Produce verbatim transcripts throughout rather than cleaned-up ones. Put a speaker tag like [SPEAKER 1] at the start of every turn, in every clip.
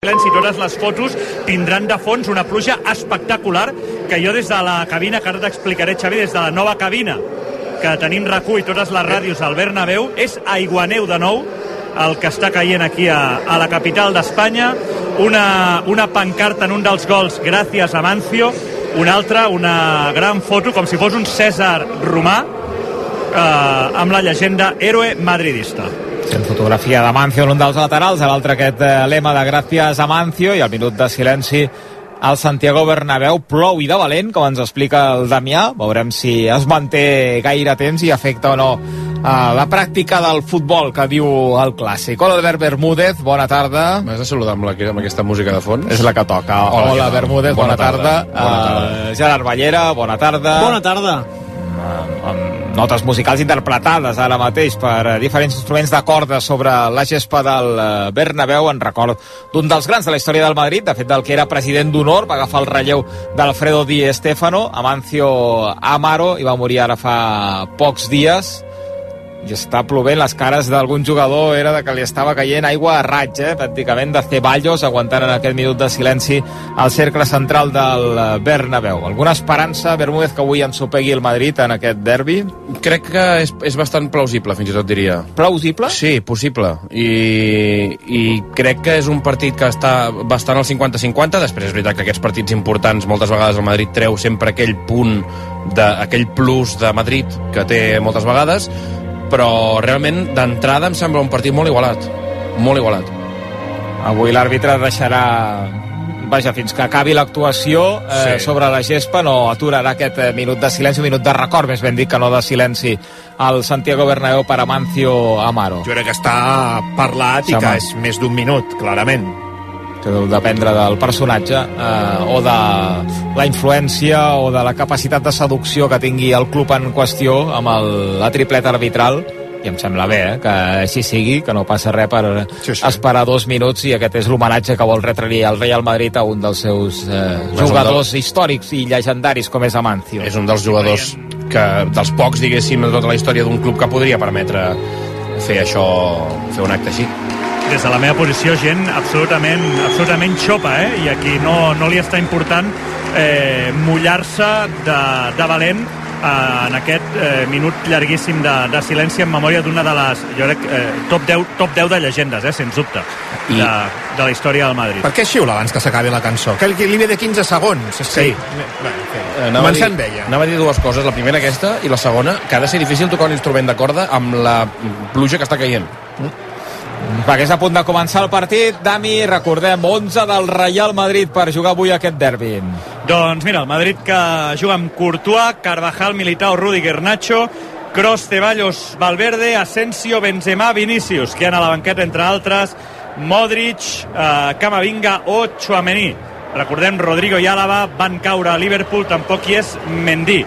[SPEAKER 1] silenci, totes les fotos tindran de fons una pluja espectacular que jo des de la cabina, que ara t'explicaré, Xavi, des de la nova cabina que tenim RAC u i totes les ràdios al Bernabéu, és aiguaneu de nou el que està caient aquí a, a la capital d'Espanya. Una, una pancarta en un dels gols, gràcies a Amancio, una altra, una gran foto, com si fos un Cèsar romà, eh, amb la llegenda Héroe madridista.
[SPEAKER 2] Fent fotografia d'Amancio en un dels laterals, a l'altre aquest eh, lema de gràcies a Amancio, i el minut de silenci al Santiago Bernabéu. Plou i de valent, com ens explica el Damià. Veurem si es manté gaire temps i afecta o no a la pràctica del futbol, que diu el clàssic. Hola, Albert Bermúdez, bona tarda.
[SPEAKER 3] M'has de saludar amb, la, amb aquesta música de fons?
[SPEAKER 2] És la que toca. Hola, Hola Bermúdez, bona, bona tarda. tarda. Bona tarda. Uh, Gerard Ballera, bona tarda.
[SPEAKER 4] Bona tarda.
[SPEAKER 2] Uh, amb notes musicals interpretades ara mateix per diferents instruments de corda sobre la gespa del Bernabéu, en record d'un dels grans de la història del Madrid, de fet del que era president d'honor, va agafar el relleu d'Alfredo Di Stéfano, Amancio Amaro, i va morir ara fa pocs dies. I està plovent, les cares d'algun jugador era de que li estava caient aigua a raig, eh? pràcticament de Ceballos, aguantant en aquest minut de silenci al cercle central del Bernabéu. Alguna esperança, Bermúdez, que avui ensopegui el Madrid en aquest derbi?
[SPEAKER 3] Crec que és, és bastant plausible, fins i tot diria.
[SPEAKER 2] Plausible?
[SPEAKER 3] Sí, possible. I, i crec que és un partit que està bastant al cinquanta cinquanta. Després és veritat que aquests partits importants moltes vegades el Madrid treu sempre aquell punt, de, aquell plus de Madrid que té moltes vegades, però realment d'entrada em sembla un partit molt igualat, molt igualat.
[SPEAKER 2] Avui l'àrbitre deixarà, vaja, fins que acabi l'actuació eh, sí. sobre la gespa, no aturarà aquest eh, minut de silenci, un minut de record, més ben dit que no de silenci, al Santiago Bernabéu per Amancio Amaro.
[SPEAKER 5] Jo crec que està parlat i que és més d'un minut, clarament.
[SPEAKER 2] Que deu dependre del personatge eh, o de la influència o de la capacitat de seducció que tingui el club en qüestió amb el, la tripleta arbitral, i em sembla bé eh, que així sigui, que no passa res per sí, sí. esperar dos minuts, i aquest és l'homenatge que vol retre el Real Madrid a un dels seus eh, jugadors del... històrics i llegendaris com és Amancio.
[SPEAKER 3] És un dels jugadors que, dels pocs, diguéssim, de tota la història d'un club que podria permetre fer això, fer un acte així.
[SPEAKER 1] Des de la meva posició, gent absolutament, absolutament xopa, eh? I aquí no, no li està important eh, mullar-se de, de valent eh, en aquest eh, minut llarguíssim de, de silenci en memòria d'una de les, jo crec, eh, top deu, top deu de llegendes, eh, sens dubte, I... de, de la història del Madrid.
[SPEAKER 5] Per què xiula abans que s'acabi la cançó? Que li ve de quinze segons. És
[SPEAKER 3] sí.
[SPEAKER 5] Que... Bé,
[SPEAKER 3] eh, Començant bé, ja. Anava a dir dues coses. La primera aquesta, i la segona, que ha de ser difícil tocar un instrument de corda amb la pluja que està caient. Mm.
[SPEAKER 2] Perquè és a punt de començar el partit. Dami, recordem, onze del Real Madrid per jugar avui aquest derbi.
[SPEAKER 1] Doncs mira, el Madrid que juga amb Courtois, Carvajal, Militao, Rüdiger, Nacho, Kroos, Ceballos, Valverde, Asensio, Benzema, Vinícius, que han a la banqueta, entre altres, Modric, eh, Camavinga o Tchouaméni. Recordem, Rodrigo i Álava van caure a Liverpool, tampoc hi és Mendy.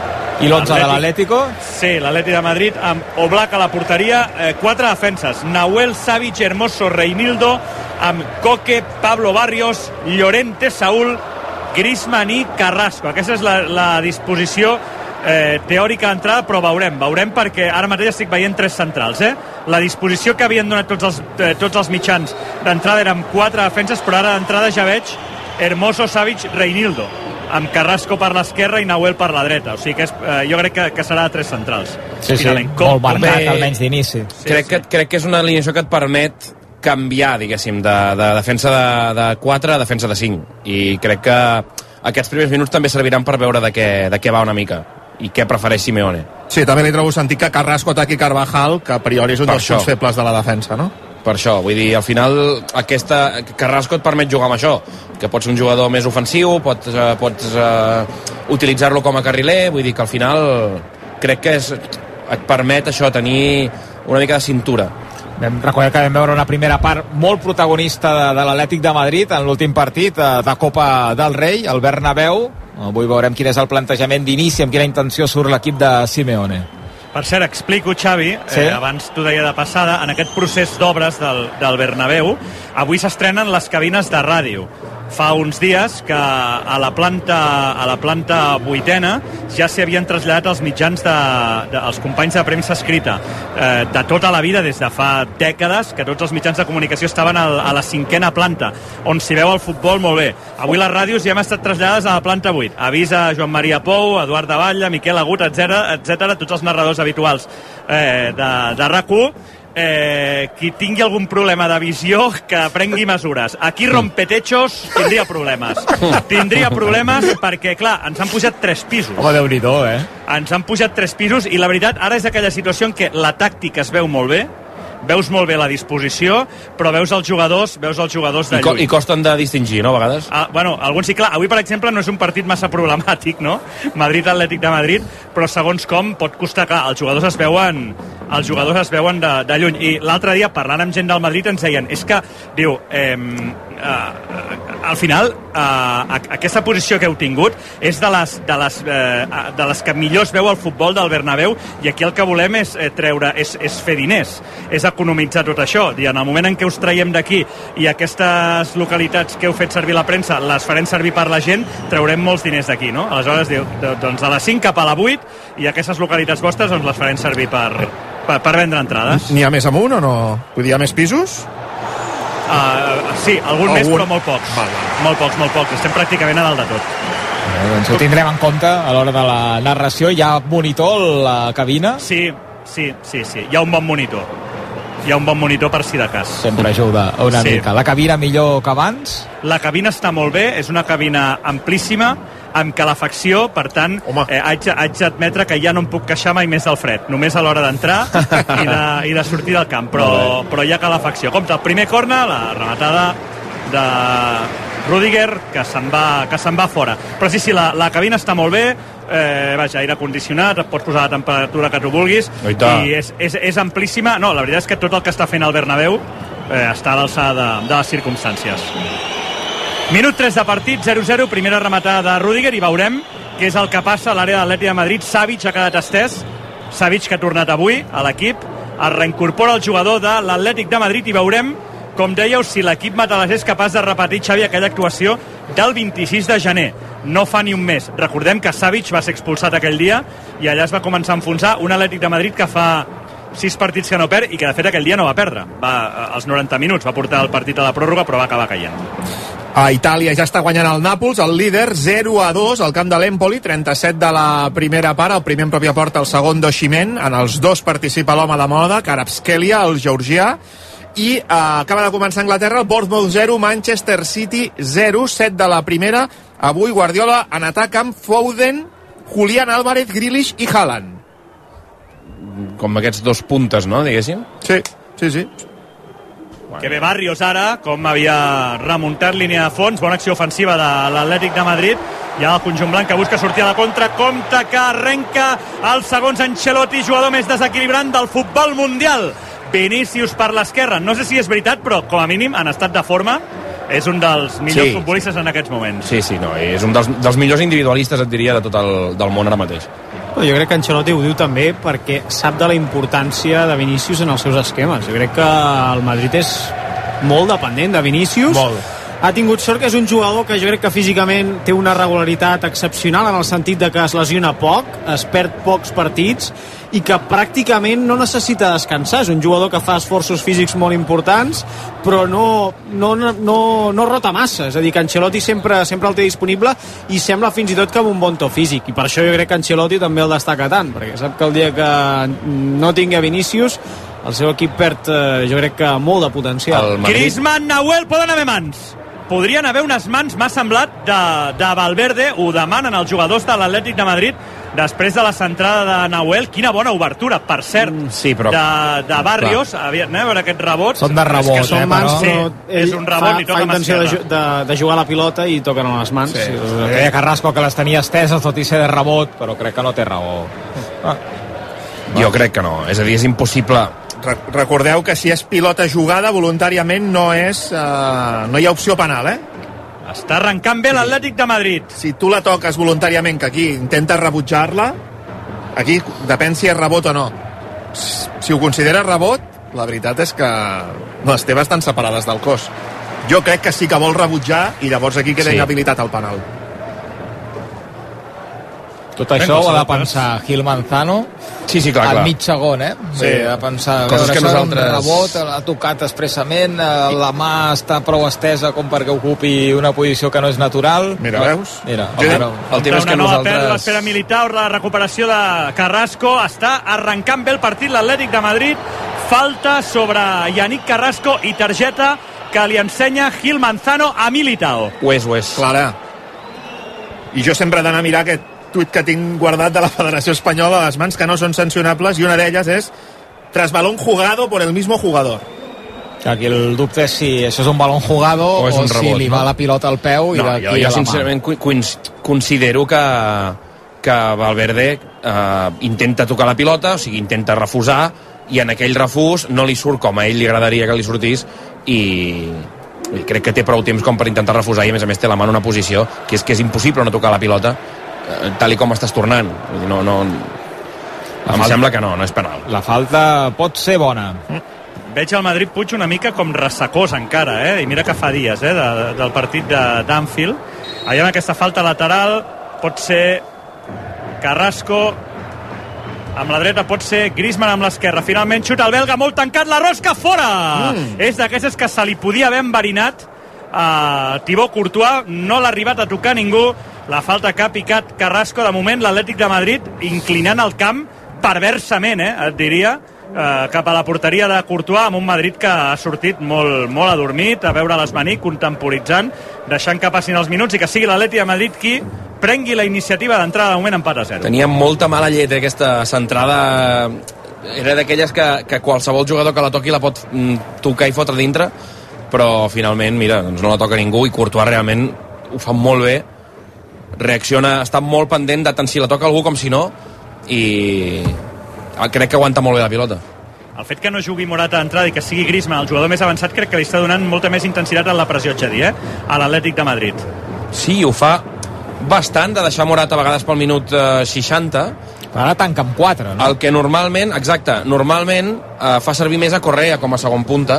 [SPEAKER 2] I l'onze de l'Atlético?
[SPEAKER 1] Sí, l'Atleti de Madrid amb Oblak a la porteria, eh, quatre defenses, Nahuel, Savic, Hermoso, Reinildo, amb Coque, Pablo Barrios, Llorente, Saúl, Griezmann i Carrasco. Aquesta és la, la disposició eh, teòrica d'entrada, però veurem, veurem perquè ara mateix estic veient tres centrals, eh? La disposició que havien donat tots els, eh, tots els mitjans d'entrada eren quatre defenses, però ara d'entrada ja veig Hermoso, Savic, Reinildo, amb Carrasco per l'esquerra i Nahuel per la dreta. O sigui que és, eh, jo crec que, que serà tres centrals.
[SPEAKER 2] Sí, sí, molt marcat, almenys d'inici.
[SPEAKER 3] Sí, crec, sí. Que, crec que és una alineació que et permet canviar, diguéssim, de, de defensa de, de quatre a defensa de cinc. I crec que aquests primers minuts també serviran per veure de què, de què va una mica i què prefereix Simeone.
[SPEAKER 5] Sí, també li trobo sentit que Carrasco ataqui Carvajal, que a priori és un per dels punts febles de la defensa, no?
[SPEAKER 3] Per això, vull dir, al final aquesta, Carrasco et permet jugar amb això, que pots ser un jugador més ofensiu, pots, uh, pots uh, utilitzar-lo com a carriler, vull dir que al final crec que és, et permet això, tenir una mica de cintura.
[SPEAKER 2] Recordem que vam veure una primera part molt protagonista de, de l'Atlètic de Madrid en l'últim partit uh, de Copa del Rei, el Bernabéu. Avui veurem quin és el plantejament d'inici, amb quina intenció surt l'equip de Simeone.
[SPEAKER 1] Per cert, explico, Xavi, sí? eh, abans t'ho deia de passada, en aquest procés d'obres del, del Bernabéu, avui s'estrenen les cabines de ràdio. fa uns dies que a la planta, a la planta vuitena ja s'hi havien traslladat els mitjans de, de, els companys de premsa escrita eh, de tota la vida, des de fa dècades, que tots els mitjans de comunicació estaven a, a la cinquena planta, on s'hi veu el futbol molt bé. Avui les ràdios ja hem estat traslladades a la planta vuit. Avisa Joan Maria Pou, Eduard de Batlle, Miquel Agut, etcètera, etcètera, tots els narradors habituals eh, de, de RAC u. Eh, qui tingui algun problema de visió que prengui mesures. Aquí Rompetechos tindria problemes. Tindria problemes perquè, clar, ens han pujat tres pisos.
[SPEAKER 2] Home, Déu-n'hi-do, eh?
[SPEAKER 1] Ens han pujat tres pisos i la veritat, ara és aquella situació en què la tàctica es veu molt bé, veus molt bé la disposició, però veus els jugadors, veus els jugadors de
[SPEAKER 3] I, co
[SPEAKER 1] lluny.
[SPEAKER 3] I costen de distingir, no, a vegades?
[SPEAKER 1] Ah, bueno, alguns sí, clar. Avui, per exemple, no és un partit massa problemàtic, no? Madrid-Atlètic de Madrid, però segons com pot costar, clar, els jugadors es veuen els jugadors es veuen de, de lluny. I l'altre dia, parlant amb gent del Madrid, ens deien, és que, diu, eh, eh, al final, eh, aquesta posició que heu tingut és de les, de les, eh, de les que millor es veu al futbol del Bernabéu, i aquí el que volem és eh, treure, és, és fer diners, és economitzar tot això. I en el moment en què us traiem d'aquí i aquestes localitats que heu fet servir la premsa les farem servir per la gent, traurem molts diners d'aquí, no? Aleshores, diu, doncs de les cinc cap a la vuit, i aquestes localitats vostres doncs les farem servir per, per, per vendre entrades.
[SPEAKER 5] N'hi ha més amunt o no? Vull dir, hi ha més pisos?
[SPEAKER 1] Uh, sí, algun, algun més, però molt pocs.
[SPEAKER 5] Val, val.
[SPEAKER 1] Molt pocs, molt pocs. Estem pràcticament a dalt de tot.
[SPEAKER 2] Eh, doncs ho tindrem en compte a l'hora de la narració. Hi ha monitor a la cabina?
[SPEAKER 1] Sí, sí, sí, sí. Hi ha un bon monitor. Hi ha un bon monitor per si de cas.
[SPEAKER 2] Sempre ajuda una
[SPEAKER 1] sí.
[SPEAKER 2] mica. La cabina millor que abans?
[SPEAKER 1] La cabina està molt bé, és una cabina amplíssima, amb calefacció, per tant, eh, haig, haig d'admetre que ja no em puc queixar mai més del fred, només a l'hora d'entrar i, de, i de sortir del camp, però, però hi ha calefacció. Compte, el primer corner, la rematada de Rüdiger, que se'n va, que se'n va fora. Però sí, sí, la, la cabina està molt bé, eh, vaja, aire condicionat, et pots posar la temperatura que tu vulguis, i és, és, és amplíssima. No, la veritat és que tot el que està fent el Bernabéu eh, està a l'alçada de, de les circumstàncies. Minut tres de partit, zero zero, primera rematada de Rüdiger, i veurem què és el que passa a l'àrea de l'Atlètic de Madrid. Savic ha quedat estès, Savic que ha tornat avui a l'equip, es reincorpora el jugador de l'Atlètic de Madrid, i veurem, com dèieu, si l'equip matalàs és capaç de repetir, Xavi, aquella actuació del vint-i-sis de gener. No fa ni un mes. Recordem que Savic va ser expulsat aquell dia i allà es va començar a enfonsar un Atlètic de Madrid que fa sis partits que no perd i que de fet aquell dia no va perdre. Va, als noranta minuts va portar el partit a la pròrroga, però va acabar caient.
[SPEAKER 5] A Itàlia ja està guanyant el Nàpols, el líder, zero a dos al camp de l'Empoli, trenta-set de la primera part, el primer en pròpia porta, el segon d'Osimhen, en els dos participa l'home de moda, Kvaratskhelia, el georgià, i eh, acaba de començar a Anglaterra, el Bournemouth zero, Manchester City zero, set de la primera, avui Guardiola en atac amb Foden, Julián Álvarez, Grealish i Haaland.
[SPEAKER 3] Com aquests dos puntes, no, diguéssim?
[SPEAKER 5] Sí, sí, sí.
[SPEAKER 1] Que bé Barrios ara, com havia remuntat línia de fons, bona acció ofensiva de l'Atlètic de Madrid, hi ha el conjunt blanc que busca sortir a la contra, compte que arrenca el segons Ancelotti, jugador més desequilibrant del futbol mundial. Vinícius per l'esquerra, no sé si és veritat, però com a mínim en estat de forma és un dels millors sí. futbolistes en aquests moments.
[SPEAKER 3] Sí, sí, no, és un dels, dels millors individualistes, et diria, de tot el del món ara mateix.
[SPEAKER 4] Jo crec que Ancelotti ho diu també perquè sap de la importància de Vinícius en els seus esquemes. Jo crec que el Madrid és molt dependent de Vinícius.
[SPEAKER 5] Molt.
[SPEAKER 4] Ha tingut sort que és un jugador que jo crec que físicament té una regularitat excepcional en el sentit de que es lesiona poc, es perd pocs partits i que pràcticament no necessita descansar. És un jugador que fa esforços físics molt importants, però no, no, no, no rota massa. És a dir, que Ancelotti sempre, sempre el té disponible i sembla fins i tot que amb un bon to físic. I per això jo crec que Ancelotti també el destaca tant, perquè sap que el dia que no tingui Vinícius el seu equip perd, eh, jo crec que molt de potencial.
[SPEAKER 1] Griezmann, Nahuel, poden haver mans. Podrien haver unes mans, m'ha semblat, de, de Valverde, ho demanen els jugadors de l'Atlètic de Madrid després de la centrada de Nahuel. Quina bona obertura, per cert, mm, sí, però... de, de Barrios. Aviam, anem a veure aquests rebots.
[SPEAKER 2] Són de rebot,
[SPEAKER 4] és que són
[SPEAKER 2] eh,
[SPEAKER 4] mans,
[SPEAKER 2] però...
[SPEAKER 4] però
[SPEAKER 1] és un rebot
[SPEAKER 4] fa,
[SPEAKER 1] i toca
[SPEAKER 4] fa intenció de, de, de jugar la pilota i toquen a les mans.
[SPEAKER 2] Sí. Sí. Deia Carrasco que les tenia esteses, tot i ser de rebot, però crec que no té raó. Ah.
[SPEAKER 3] Jo crec que no, és a dir, és impossible.
[SPEAKER 5] Recordeu que si és pilota jugada voluntàriament no és uh, no hi ha opció penal, eh?
[SPEAKER 1] Està arrencant bé l'Atlètic de Madrid.
[SPEAKER 5] Si tu la toques voluntàriament, que aquí intentes rebutjar-la, aquí depèn si és rebot o no. Si ho consideres rebot, la veritat és que les teves estan separades del cos. Jo crec que sí que vol rebutjar i llavors aquí queda
[SPEAKER 3] Sí.
[SPEAKER 5] inhabilitat al penal.
[SPEAKER 2] Tot això ho ha de pensar Gil Manzano
[SPEAKER 3] Sí, sí, clar,
[SPEAKER 2] al
[SPEAKER 3] clar.
[SPEAKER 2] mig segon, eh?
[SPEAKER 5] Sí.
[SPEAKER 2] Ha de pensar, a
[SPEAKER 3] Coses
[SPEAKER 2] veure,
[SPEAKER 3] que
[SPEAKER 2] això era un
[SPEAKER 3] nosaltres-
[SPEAKER 2] rebot, ha tocat expressament, eh, la mà està prou estesa com perquè ocupi una posició que no és natural.
[SPEAKER 5] Mira, veus?
[SPEAKER 2] Mira,
[SPEAKER 5] Jo-
[SPEAKER 2] mira.
[SPEAKER 3] El tema és
[SPEAKER 1] una
[SPEAKER 3] que
[SPEAKER 1] nova pèrdua,
[SPEAKER 3] nosaltres...
[SPEAKER 1] espera Militao, la recuperació de Carrasco, està arrencant bé el partit l'Atlètic de Madrid, falta sobre Yannick Carrasco i targeta que li ensenya Gil Manzano a Militao.
[SPEAKER 3] Ho és, ho és.
[SPEAKER 5] Clara. I jo sempre he d'anar a mirar aquest tuit que tinc guardat de la Federació Espanyola a les mans que no són sancionables, i una d'elles és tras balón jugado por el mismo jugador.
[SPEAKER 2] Que aquí el dubte és si això és un balón jugado
[SPEAKER 3] O
[SPEAKER 2] o,
[SPEAKER 3] és un
[SPEAKER 2] si
[SPEAKER 3] rebot,
[SPEAKER 2] li
[SPEAKER 3] no?
[SPEAKER 2] va la pilota al peu i
[SPEAKER 3] No,
[SPEAKER 2] d'aquí
[SPEAKER 3] jo,
[SPEAKER 2] a
[SPEAKER 3] jo
[SPEAKER 2] la
[SPEAKER 3] sincerament cu- coinc- considero que, que Valverde eh, intenta tocar la pilota, o sigui, intenta refusar, i en aquell refús no li surt com a ell li agradaria que li sortís, i, i crec que té prou temps com per intentar refusar, i a més a més té la mà en una posició que és que és impossible no tocar la pilota eh, tal i com estàs tornant. Vull dir, no, no, em
[SPEAKER 2] falta-
[SPEAKER 3] sembla que no, no és penal.
[SPEAKER 2] mà. La falta pot ser bona.
[SPEAKER 1] Veig el Madrid Puig una mica com ressecós encara, eh? I mira que fa dies, eh? De, del partit de- d'Anfield. Allà amb aquesta falta lateral pot ser Carrasco amb la dreta, pot ser Griezmann amb l'esquerra. Finalment xuta el belga, molt tancat, la rosca fora! Mm. És d'aquestes que se li podia haver enverinat a Thibaut Courtois, no l'ha arribat a tocar ningú. La falta que ha picat Carrasco, de moment l'Atlètic de Madrid inclinant el camp perversament, eh, et diria, eh, cap a la porteria de Courtois, amb un Madrid que ha sortit molt, molt adormit, a veure l'esmaní, contemporitzant, deixant que passin els minuts i que sigui l'Atlètic de Madrid qui prengui la iniciativa d'entrada, de moment empat a zero.
[SPEAKER 3] Tenia molta mala llet, eh, aquesta centrada. Era d'aquelles que, que qualsevol jugador que la toqui la pot mm, tocar i fotre dintre, però finalment, mira, doncs no la toca ningú, i Courtois realment ho fa molt bé, reacciona, està molt pendent de tant si la toca algú com si no, i crec que aguanta molt bé la pilota.
[SPEAKER 1] El fet que no jugui Morata d'entrada i que sigui Griezmann el jugador més avançat, crec que li està donant molta més intensitat en la pressió, Xavi, eh? A l'Atlètic de Madrid.
[SPEAKER 3] Sí, ho fa bastant, de deixar Morata a vegades pel minut eh, seixanta.
[SPEAKER 2] Ara tanca amb quatre, no?
[SPEAKER 3] El que normalment, exacte, normalment eh, fa servir més a Correa com a segon punta,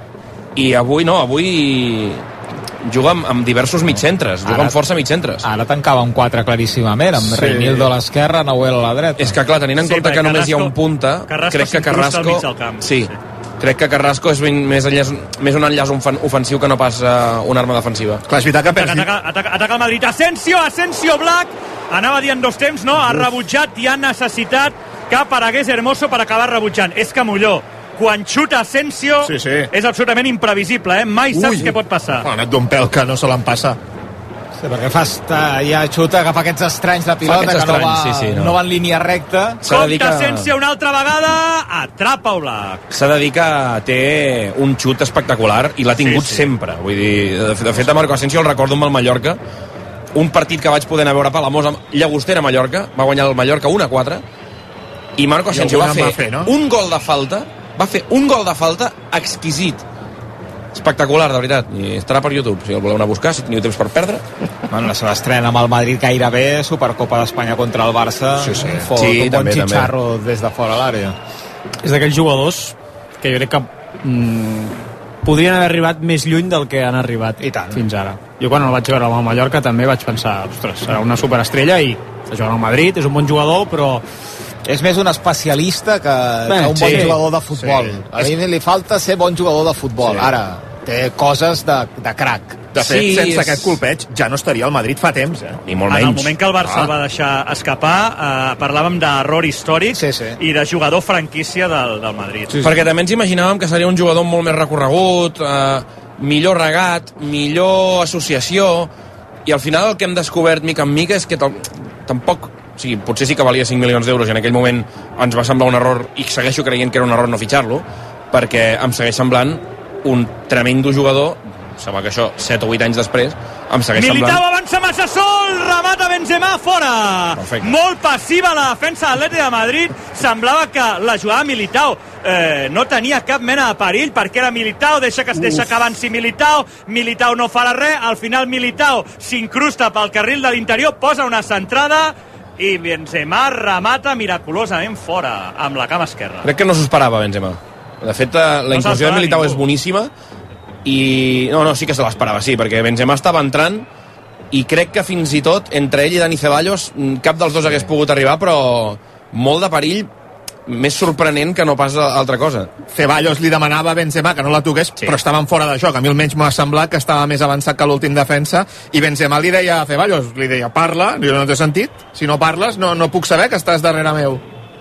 [SPEAKER 3] i avui no, avui juga amb, amb diversos mitcentres, juga
[SPEAKER 2] Ara-
[SPEAKER 3] amb força mitcentres.
[SPEAKER 2] Ara tancava amb quatre claríssimament, amb
[SPEAKER 5] Sí.
[SPEAKER 2] sí. Reinildo a l'esquerra, Nahuel a la dreta.
[SPEAKER 3] És que clar, tenint en
[SPEAKER 1] Sí,
[SPEAKER 3] compte
[SPEAKER 1] perquè
[SPEAKER 3] que només hi ha
[SPEAKER 1] Carrasco-
[SPEAKER 3] un punta,
[SPEAKER 1] Carrasco
[SPEAKER 3] crec que
[SPEAKER 1] s'incrusta al
[SPEAKER 3] Carrasco...
[SPEAKER 1] mig del camp.
[SPEAKER 3] Sí,
[SPEAKER 1] Sí.
[SPEAKER 3] crec que Carrasco és ben- més, enllaç, més un enllaç ofen- ofensiu que no pas uh, una arma defensiva.
[SPEAKER 5] Clar, és veritat que
[SPEAKER 1] Ataca,
[SPEAKER 5] perds...
[SPEAKER 1] ataca, ataca, ataca el Madrid. Asensio, Asensio Black. Anava dient dos temps, no? Ha rebutjat i ha necessitat que aparegués Hermoso per acabar rebutjant. És que Molló, quan xuta Asensio,
[SPEAKER 5] Sí, sí.
[SPEAKER 1] és absolutament imprevisible, eh? Mai saps què pot passar.
[SPEAKER 5] Ha anat d'un pèl que no se l'empassa.
[SPEAKER 2] Sí, perquè fa estar, ja xuta, agafa aquests estranys de pilota
[SPEAKER 3] aquests
[SPEAKER 2] que no va,
[SPEAKER 3] estranys, sí, sí, no.
[SPEAKER 2] no va en línia recta.
[SPEAKER 3] S'ha de dir
[SPEAKER 1] Compte
[SPEAKER 3] que-
[SPEAKER 1] Asensio una altra vegada, atrapa Oblak.
[SPEAKER 3] S'ha de dir que té un xut espectacular i l'ha tingut
[SPEAKER 1] Sí, sí.
[SPEAKER 3] sempre. Vull dir, de, de fet, a Marco Asensio el recordo amb el Mallorca, un partit que vaig poder anar a veure a Palamós amb Llagostera a Mallorca, va guanyar el Mallorca un a quatre, i Marco Asensio va
[SPEAKER 5] alguna
[SPEAKER 3] fer,
[SPEAKER 5] en va fer, no?
[SPEAKER 3] un gol de falta, va fer un gol de falta exquisit. Espectacular, de veritat. I estarà per YouTube, si el voleu anar a buscar, si teniu temps per perdre.
[SPEAKER 2] Bueno, la seva estrena amb el Madrid gairebé, Supercopa d'Espanya contra el Barça.
[SPEAKER 5] Sí, sí.
[SPEAKER 2] Fot
[SPEAKER 3] Sí,
[SPEAKER 2] un bon
[SPEAKER 3] també, també.
[SPEAKER 2] xitxarro des de fora l'àrea.
[SPEAKER 4] És d'aquells jugadors que jo crec que mm, podrien haver arribat més lluny del que han arribat
[SPEAKER 2] I tant.
[SPEAKER 4] fins ara. Jo quan el vaig veure amb el Mallorca també vaig pensar, ostres, serà una superestrella i està jugant al Madrid, és un bon jugador, però
[SPEAKER 2] És més un especialista que,
[SPEAKER 4] Bé,
[SPEAKER 2] que un bon
[SPEAKER 4] sí.
[SPEAKER 2] jugador de futbol.
[SPEAKER 5] Sí.
[SPEAKER 2] A mi li falta ser bon jugador de futbol.
[SPEAKER 5] Sí.
[SPEAKER 2] Ara, té coses de, de crac.
[SPEAKER 5] De fet,
[SPEAKER 3] Sí,
[SPEAKER 5] sense
[SPEAKER 3] és-
[SPEAKER 5] aquest colpeig ja no estaria al Madrid fa temps, eh?
[SPEAKER 3] Ni molt
[SPEAKER 1] En el
[SPEAKER 3] menys.
[SPEAKER 1] moment que el Barça
[SPEAKER 5] Ah.
[SPEAKER 1] el va deixar escapar, eh, parlàvem d'error històric
[SPEAKER 2] Sí, sí.
[SPEAKER 1] i de jugador franquícia del, del Madrid.
[SPEAKER 3] Sí, sí. Perquè també ens imaginàvem que seria un jugador amb molt més recorregut, eh, millor regat, millor associació, i al final el que hem descobert mica en mica és que tam- tampoc, o sigui, potser sí que valia cinc milions d'euros i en aquell moment ens va semblar un error, i segueixo creient que era un error no fitxar-lo, perquè em segueix semblant un tremendo jugador. Sembla que això set o vuit anys després em segueix
[SPEAKER 1] Militao
[SPEAKER 3] semblant...
[SPEAKER 1] avança massa sol, remata Benzema fora.
[SPEAKER 3] Perfecte.
[SPEAKER 1] Molt passiva la defensa de l'Atlètic de Madrid. Semblava que la jugada Militao eh, no tenia cap mena de perill perquè era Militao, deixa que es deixa que avanci Militao, Militao no farà res, al final Militao s'incrusta pel carril de l'interior, posa una centrada i Benzema remata miraculosament fora amb la cama esquerra.
[SPEAKER 3] Crec que no s'ho esperava Benzema. De fet, eh, la
[SPEAKER 1] No
[SPEAKER 3] inclusió de
[SPEAKER 1] s'esperava
[SPEAKER 3] Militao
[SPEAKER 1] ningú.
[SPEAKER 3] és boníssima, i no, no, sí que se l'esperava, sí, perquè Benzema estava entrant i crec que fins i tot entre ell i Dani Ceballos cap dels dos hagués pogut arribar, però molt de perill, més sorprenent que no pas altra cosa.
[SPEAKER 5] Ceballos li demanava a Benzema que no la toqués, sí. però estaven fora de joc. A mi almenys m'ha semblat que estava més avançat que l'últim defensa, i Benzema li deia a Ceballos, li deia, parla, jo no t'he sentit, si no parles no, no puc saber que estàs darrere meu.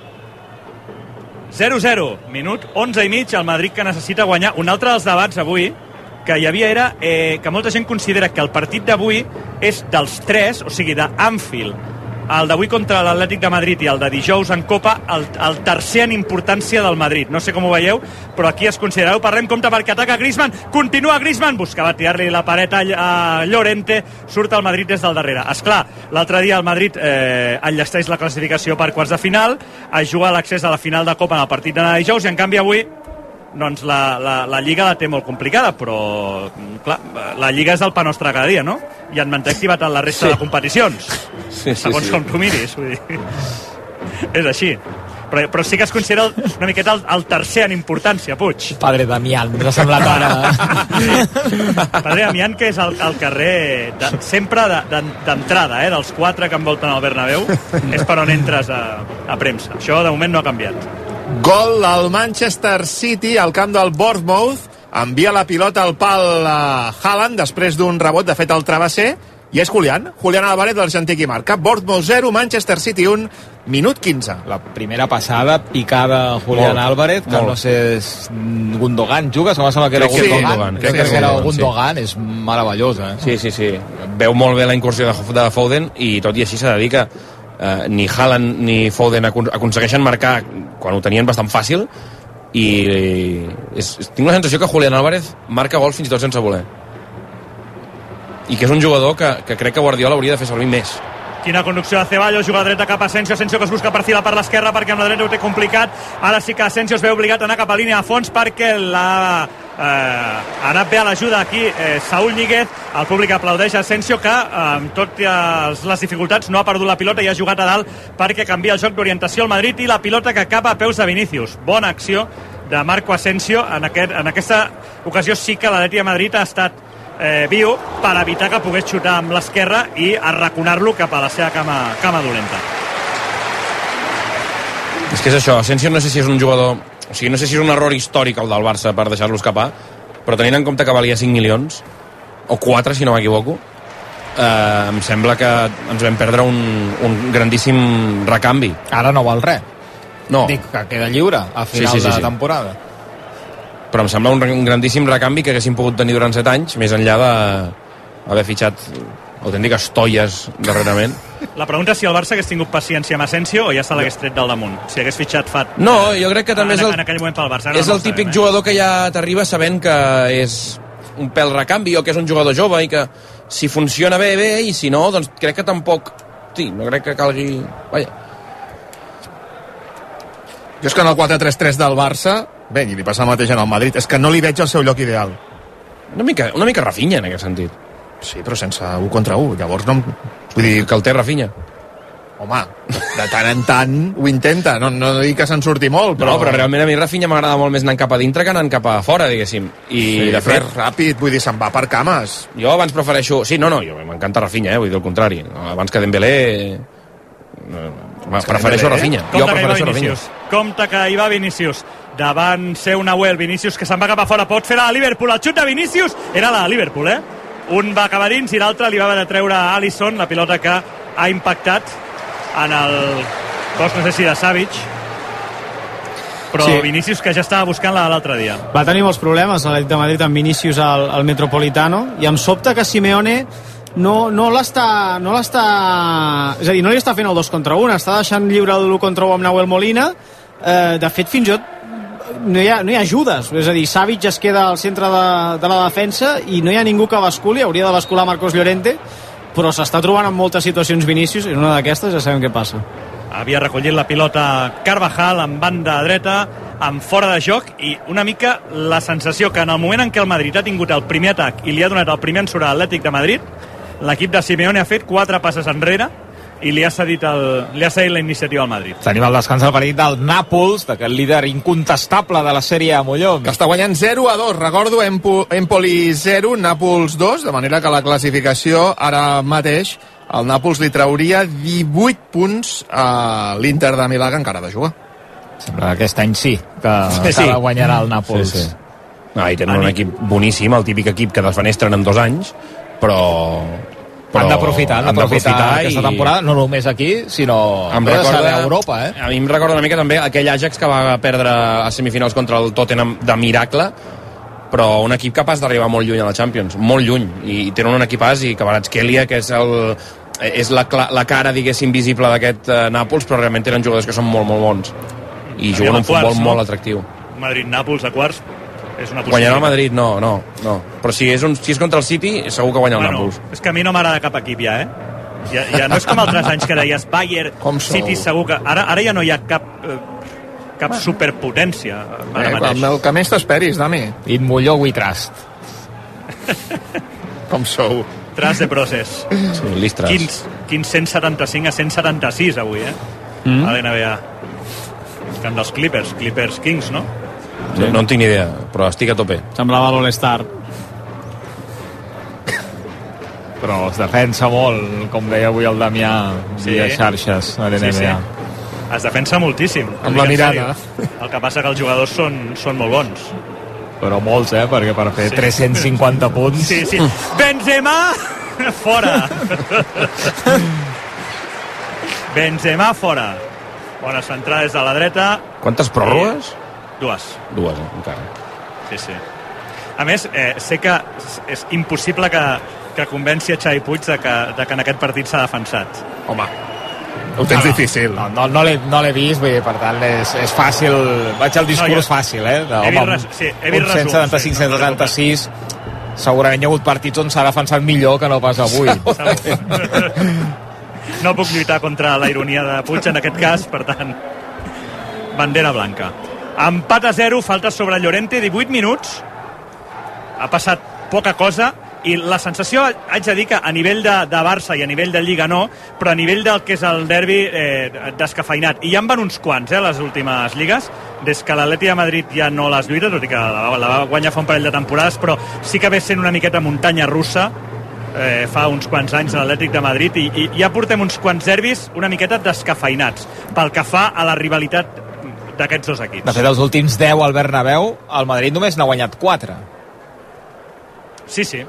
[SPEAKER 1] zero zero, minut onze i mig, el Madrid que necessita guanyar. Un altre dels debats avui que hi havia era eh, que molta gent considera que el partit d'avui és dels tres, o sigui, d'Anfield, el d'avui contra l'Atlètic de Madrid i el de dijous en Copa, el, el tercer en importància del Madrid. No sé com ho veieu, però aquí es considereu. Parlem, compte, perquè ataca Griezmann, continua Griezmann, buscava tirar-li la paret a, a Llorente, surt el Madrid des del darrere. Esclar, l'altre dia el Madrid eh, enllesteix la classificació per quarts de final, es juga l'accés a la final de Copa en el partit de dijous, i en canvi avui doncs la, la, la Lliga la té molt complicada, però clar, la Lliga és el pa nostre cada dia, no? I en manté activat en la resta sí. de competicions, sí, sí, segons sí. com tu miris, vull dir. És així. Però, però sí que es considera una miqueta el, el tercer en importància, Puig.
[SPEAKER 2] Padre Damián, m'ha semblat ara.
[SPEAKER 1] Padre Damián, que és el, el carrer de, sempre d'entrada, de, eh, dels quatre que envolten el Bernabéu, és per on entres a, a premsa. Això de moment no ha canviat.
[SPEAKER 5] Gol al Manchester City al camp del Bournemouth, envia la pilota al pal a Haaland després d'un rebot, de fet el travesser, i és Julián, Julián Álvarez, l'argentí, qui marca. Bournemouth zero, Manchester City un, minut quinze.
[SPEAKER 2] La primera passada, picada Julián molt, Álvarez, que molt. no sé, és Gundogan juga, se m'ha semblat que era
[SPEAKER 3] sí,
[SPEAKER 2] Gundogan,
[SPEAKER 3] Gundogan.
[SPEAKER 2] crec
[SPEAKER 3] sí,
[SPEAKER 2] que
[SPEAKER 3] sí,
[SPEAKER 2] era
[SPEAKER 3] sí.
[SPEAKER 2] Gundogan, és meravellosa. Eh?
[SPEAKER 3] Sí, sí, sí, veu molt bé la incursió de, de Foden, i tot i així s'ha de dir que Uh, ni Haaland ni Foden aconsegueixen marcar quan ho tenien bastant fàcil, i, i és, tinc la sensació que Julián Álvarez marca gols fins i tot sense voler, i que és un jugador que, que crec que Guardiola hauria de fer servir més.
[SPEAKER 1] Quina conducció de Ceballos, juga dreta cap a Asensio, Asensio que es busca perfilar per l'esquerra perquè amb la dreta ho té complicat. Ara sí que Asensio es veu obligat a anar cap a línia a fons perquè l'ha eh, ha anat bé a l'ajuda aquí eh, Saúl Ñíguez. El públic aplaudeix a Asensio, que eh, amb totes les dificultats no ha perdut la pilota i ha jugat a dalt perquè canvia el joc d'orientació al Madrid, i la pilota que acaba a peus de Vinícius. Bona acció de Marco Asensio. En, aquest, en aquesta ocasió sí que l'Atlètic de Madrid ha estat Eh, viu per evitar que pogués xutar amb l'esquerra i arraconar-lo cap a la seva cama, cama dolenta.
[SPEAKER 3] És que és això, Asensio no sé si és un jugador, o sigui, no sé si és un error històric el del Barça per deixar-lo escapar, però tenint en compte que valia cinc milions o quatre, si no m'equivoco, eh, em sembla que ens vam perdre un, un grandíssim recanvi.
[SPEAKER 2] Ara no val res.
[SPEAKER 3] No.
[SPEAKER 2] Dic que queda lliure a final sí, sí, sí, de temporada.
[SPEAKER 3] Però em sembla un, un grandíssim recanvi que haguéssim pogut tenir durant set anys, més enllà d'haver fitxat autèntiques tolles darrerament.
[SPEAKER 1] La pregunta és si el Barça hagués tingut paciència amb Asensio o ja se l'hagués tret del damunt, si hagués fitxat Fat.
[SPEAKER 3] No, jo crec que també
[SPEAKER 1] en,
[SPEAKER 3] és el,
[SPEAKER 1] en aquell moment pel Barça. No,
[SPEAKER 3] és
[SPEAKER 1] no
[SPEAKER 3] el típic
[SPEAKER 1] sabem, eh?
[SPEAKER 3] jugador que ja t'arriba sabent que és un pèl recanvi o que és un jugador jove i que si funciona bé, bé, i si no, doncs crec que tampoc... Sí, no crec que calgui... Vaja.
[SPEAKER 5] Jo és que en el quatre tres tres del Barça, bé, i li passa el mateix en el Madrid, és que no li veig el seu lloc ideal.
[SPEAKER 3] Una mica, una mica Rafinha, en aquest sentit.
[SPEAKER 5] Sí, però sense un contra un. Llavors no... Vull dir...
[SPEAKER 3] Que el té Rafinha.
[SPEAKER 5] Home, de tant en tant ho intenta. No, no dic que se'n surti molt, però...
[SPEAKER 3] No, però realment a mi Rafinha m'agrada molt més anant cap a dintre que anant cap a fora, diguéssim. I
[SPEAKER 5] sí,
[SPEAKER 3] de fet...
[SPEAKER 5] ràpid, vull dir, se'n va per cames.
[SPEAKER 3] Jo abans prefereixo... Sí, no, no, jo m'encanta Rafinha, eh? Vull dir el contrari. Abans que Dembélé... No, prefereixo Rafinha.
[SPEAKER 1] Compte
[SPEAKER 3] jo
[SPEAKER 1] que
[SPEAKER 3] prefereixo
[SPEAKER 1] hi va Vinícius. Compte que hi va Vinícius. Davant seu Nahuel, Vinícius que se'n va cap a fora, pot fer la de Liverpool, el xut de Vinícius era la de Liverpool, eh? Un va acabar dins i l'altre li va haver de treure a Alisson, la pilota que ha impactat en el cos, no sé si de Savic, però sí. Vinícius que ja estava buscant la de l'altre dia.
[SPEAKER 4] Va tenir molts problemes l'Atlètic de Madrid amb Vinícius al, al Metropolitano, i em sobta que Simeone no, no l'està no l'està és a dir, no li està fent el dos contra un, està deixant lliure el l'u contra u amb Nahuel Molina. Eh, de fet, fins i tot no hi, ha, no hi ha ajudes, és a dir, Savic es queda al centre de, de la defensa i no hi ha ningú que basculi, hauria de bascular Marcos Llorente, però s'està trobant en moltes situacions Vinícius, i en una d'aquestes ja sabem què passa.
[SPEAKER 1] Havia recollit la pilota Carvajal en banda dreta, en fora de joc, i una mica la sensació que en el moment en què el Madrid ha tingut el primer atac i li ha donat el primer ensurt a l'Atlètic de Madrid, l'equip de Simeone ha fet quatre passes enrere i li ha cedit, el, li ha cedit la iniciativa al Madrid.
[SPEAKER 2] Tenim el descans del partit del Nàpols, d'aquest líder incontestable de la sèrie a Molló.
[SPEAKER 5] Que està guanyant zero a dos. Recordo, Empo, Empoli zero, Nàpols dos, de manera que la classificació ara mateix el Nàpols li trauria divuit punts a l'Inter de Milà, que encara ha de jugar.
[SPEAKER 2] Sembla que aquest any sí, que,
[SPEAKER 3] sí, sí.
[SPEAKER 2] que guanyarà el Nàpols.
[SPEAKER 3] Sí, sí. No, i tenen un equip boníssim, el típic equip que desfenestren en dos anys, però... però
[SPEAKER 2] han d'aprofitar, han d'aprofitar aquesta
[SPEAKER 3] i...
[SPEAKER 2] temporada, no només aquí, sinó
[SPEAKER 3] em recorda,
[SPEAKER 2] a Europa, eh?
[SPEAKER 3] A mi em recorda una mica també aquell Ajax que va perdre a semifinals contra el Tottenham de miracle, però un equip capaç d'arribar molt lluny a la Champions, molt lluny, i tenen un equipàs, i Kvaratskhelia, que és el... és la, la cara, diguéssim, visible d'aquest uh, Nàpols, però realment tenen jugadors que són molt, molt bons i juguen un futbol no? molt atractiu.
[SPEAKER 1] Madrid-Nàpols a quarts és una possibilitat.
[SPEAKER 3] Guanyarà el Madrid, no, no, no. Però si és, un, si és contra el City, segur que guanya el
[SPEAKER 1] bueno,
[SPEAKER 3] Nàpols.
[SPEAKER 1] És que a mi no m'agrada cap equip ja, eh? Ja, ja no és com altres anys que deies Bayern, City segur que... Ara, ara ja no hi ha cap, eh, cap bueno. superpotència. Ara
[SPEAKER 5] eh, el que més t'esperis, Dami.
[SPEAKER 2] In Molló we trust.
[SPEAKER 5] Com sou?
[SPEAKER 1] Tras de procés.
[SPEAKER 3] Sí, l'Istras.
[SPEAKER 1] Quins, quins cent setanta-cinc a cent setanta-sis avui, eh? Mm. A l'N B A. Camp dels Clippers, Clippers Kings, no?
[SPEAKER 3] Sí. No en tinc ni idea, però estic a tope.
[SPEAKER 4] Semblava l'All-Star.
[SPEAKER 2] Però es defensa molt, com deia avui el Damià, sí. via xarxes a l'N B A. Sí, sí.
[SPEAKER 1] Es defensa moltíssim.
[SPEAKER 5] Amb la mirada.
[SPEAKER 1] El que passa que els jugadors són, són molt bons.
[SPEAKER 2] Però molts, eh? Perquè per fer sí. tres-cents cinquanta punts...
[SPEAKER 1] Sí, sí. Benzema! Fora! Benzema fora. Bona centrada des de la dreta.
[SPEAKER 3] Quantes pròrrogues?
[SPEAKER 1] Dues.
[SPEAKER 3] Dues, eh? Encara.
[SPEAKER 1] Sí, sí. A més, eh, sé que és impossible que, que convenci a Xavi Puig de que, de que en aquest partit s'ha defensat.
[SPEAKER 5] Home, ho tens no, difícil.
[SPEAKER 2] No, no, no l'he no vist, vull dir, per tant, és, és fàcil... Vaig al discurs no, jo, fàcil, eh? De,
[SPEAKER 1] he home, vist, sí, he vist
[SPEAKER 2] cent setanta-cinc cent setanta-sis... Segurament hi ha hagut partits on s'ha defensat millor que no pas avui.
[SPEAKER 1] No puc lluitar contra la ironia de Puig en aquest cas, per tant, bandera blanca. Empat a zero, falta sobre Llorente, divuit minuts. Ha passat poca cosa i la sensació, haig de dir que a nivell de, de Barça i a nivell de Lliga no, però a nivell del que és el derbi eh, descafeinat. I ja en van uns quants, eh, les últimes lligues, des que l'Atleti de Madrid ja no les lluita, tot i que la, la va guanyar fa un parell de temporades, però sí que ve sent una miqueta muntanya russa, eh, fa uns quants anys a l'Atlètic de Madrid, i, i ja portem uns quants derbis una miqueta descafeinats, pel que fa a la rivalitat d'aquests dos equips.
[SPEAKER 2] De fet, els últims deu al Bernabéu, el Madrid només n'ha guanyat quatre.
[SPEAKER 1] Sí, sí.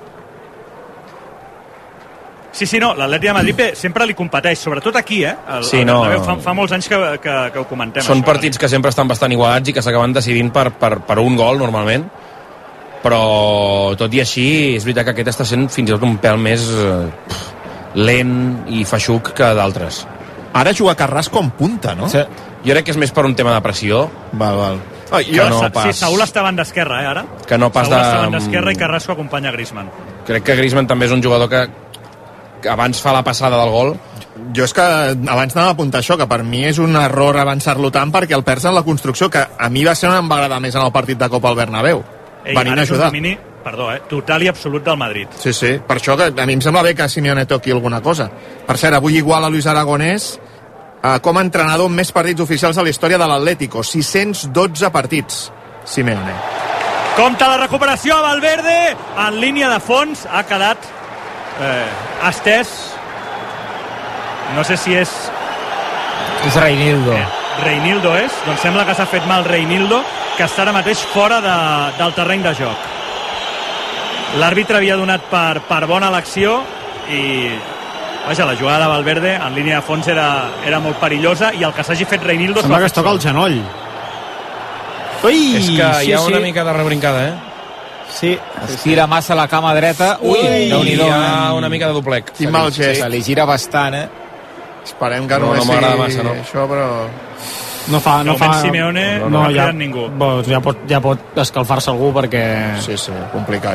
[SPEAKER 1] Sí, sí, no, l'Atlètic de Madrid sempre li competeix, sobretot aquí, eh? El,
[SPEAKER 3] sí,
[SPEAKER 1] el
[SPEAKER 3] no,
[SPEAKER 1] fa, fa molts anys que, que, que ho comentem.
[SPEAKER 3] Són
[SPEAKER 1] això,
[SPEAKER 3] partits que sempre estan bastant igualats i que s'acaben decidint per, per, per un gol, normalment. Però, tot i així, és veritat que aquest està sent fins i tot un pèl més eh, lent i feixuc que d'altres.
[SPEAKER 5] Ara juga Carrasco en punta, no?
[SPEAKER 3] Sí. Jo crec que és més per un tema de pressió.
[SPEAKER 5] Val, val.
[SPEAKER 1] Oh, jo, no pas... Sí, Saúl està a banda esquerra, eh, ara.
[SPEAKER 3] Que no pas
[SPEAKER 1] Saúl
[SPEAKER 3] de...
[SPEAKER 1] està a banda esquerra i Carrasco acompanya Griezmann.
[SPEAKER 3] Crec que Griezmann també és un jugador que, que abans fa la passada del gol.
[SPEAKER 5] Jo és que abans anava a apuntar això, que per mi és un error avançar-lo tant perquè el perds en la construcció, que a mi va ser on em va agradar més en el partit de Copa al Bernabéu.
[SPEAKER 1] Ei, venint a ajudar. Domini, perdó, eh, total i absolut del Madrid.
[SPEAKER 5] Sí, sí, per això que a mi em sembla bé que Simeone toqui alguna cosa. Per cert, avui igual a Luis Aragonès eh, com a entrenador amb més partits oficials a la història de l'Atlético, sis-cents dotze partits, Simeone.
[SPEAKER 1] Compte la recuperació a Valverde, en línia de fons, ha quedat eh, estès. No sé si és...
[SPEAKER 2] És Reinildo.
[SPEAKER 1] Eh, Reinildo és? Doncs sembla que s'ha fet mal Reinildo, que està ara mateix fora de, del terreny de joc. L'àrbitre havia donat per, per bona l'acció i vaja, la jugada de Valverde en línia de fons era, era molt perillosa i el que s'hagi fet Reinildo...
[SPEAKER 4] Sembla que es toca el genoll.
[SPEAKER 3] Ui, és que sí, hi ha una sí. mica de rebrincada, eh?
[SPEAKER 2] Sí. Es tira massa la cama dreta. Ui,
[SPEAKER 3] Ui hi ha una mica de doblec.
[SPEAKER 5] Quin mal gest.
[SPEAKER 2] Se li gira bastant, eh?
[SPEAKER 5] Esperem que no,
[SPEAKER 3] no, no
[SPEAKER 5] sigui
[SPEAKER 3] massa, no.
[SPEAKER 5] això, però...
[SPEAKER 4] No fa... No fa...
[SPEAKER 1] Simeone
[SPEAKER 4] no,
[SPEAKER 1] no, no
[SPEAKER 4] no
[SPEAKER 1] ha
[SPEAKER 4] ja,
[SPEAKER 1] ningú.
[SPEAKER 4] Bo, ja, pot, ja pot escalfar-se algú perquè...
[SPEAKER 5] Sí, sí, complicat.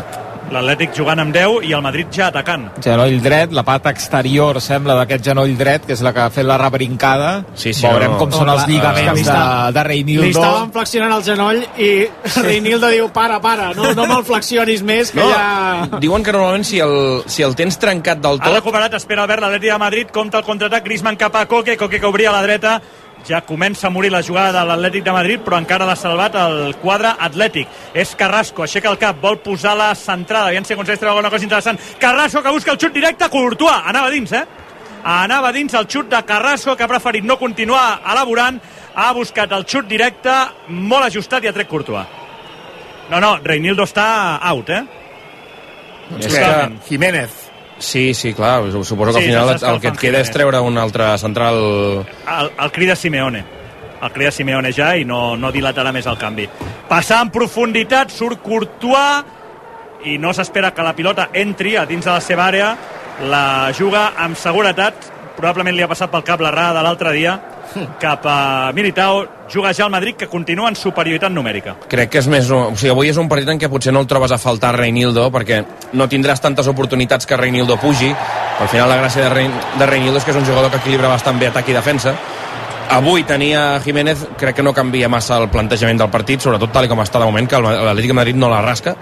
[SPEAKER 1] l'Atlètic jugant amb deu i el Madrid ja atacant.
[SPEAKER 2] Genoll dret, la pata exterior sembla d'aquest genoll dret, que és la que ha fet la rebrincada.
[SPEAKER 3] Sí, sí,
[SPEAKER 2] veurem
[SPEAKER 3] no.
[SPEAKER 2] com són
[SPEAKER 4] Oh,
[SPEAKER 2] els lligaments
[SPEAKER 4] uh,
[SPEAKER 2] de, de Reinildo.
[SPEAKER 4] Li estaven flexionant el genoll i Reinildo diu, para, para, no, no me'l flexionis més, que
[SPEAKER 3] No,
[SPEAKER 4] ja...
[SPEAKER 3] diuen que normalment si el, si el tens trencat del
[SPEAKER 1] Ha
[SPEAKER 3] tot...
[SPEAKER 1] recuperat, espera Albert, l'Atlètic de Madrid, compta el contraatac, Griezmann cap a Koke, Koke que obria a la dreta, ja comença a morir la jugada de l'Atlètic de Madrid, però encara l'ha salvat el quadre atlètic. És Carrasco, aixeca el cap, vol posar la centrada, aviam si aconsegueix treure alguna cosa interessant. Carrasco que busca el xut directe, Courtois, anava dins, eh? Anava dins el xut de Carrasco, que ha preferit no continuar elaborant, ha buscat el xut directe, molt ajustat i ha tret Courtois. No, no, Reinildo està out, eh?
[SPEAKER 3] És que...
[SPEAKER 5] Jiménez.
[SPEAKER 3] Sí, sí, clar, suposo que
[SPEAKER 1] Sí,
[SPEAKER 3] al final
[SPEAKER 1] s'està
[SPEAKER 3] el que et
[SPEAKER 1] escalfant
[SPEAKER 3] queda és
[SPEAKER 1] Jiménez.
[SPEAKER 3] treure un altre central...
[SPEAKER 1] El, el cri de Simeone. El cri de Simeone ja i no, no dilatarà més el canvi. Passar en profunditat, surt Courtois i no s'espera que la pilota entri a dins de la seva àrea. La juga amb seguretat. Probablement li ha passat pel cap la errada de l'altre dia cap a Militao. Juga ja el Madrid, que continua en superioritat numèrica.
[SPEAKER 3] Crec que és més... O sigui, avui és un partit en què potser no el trobes a faltar Reinildo, perquè no tindràs tantes oportunitats que Reinildo pugi. Al final la gràcia de, Rein, de Reinildo és que és un jugador que equilibra bastant bé atac i defensa. Avui tenia Jiménez, crec que no canvia massa el plantejament del partit, sobretot tal com està de moment, que l'Atlètic de Madrid no la rasca,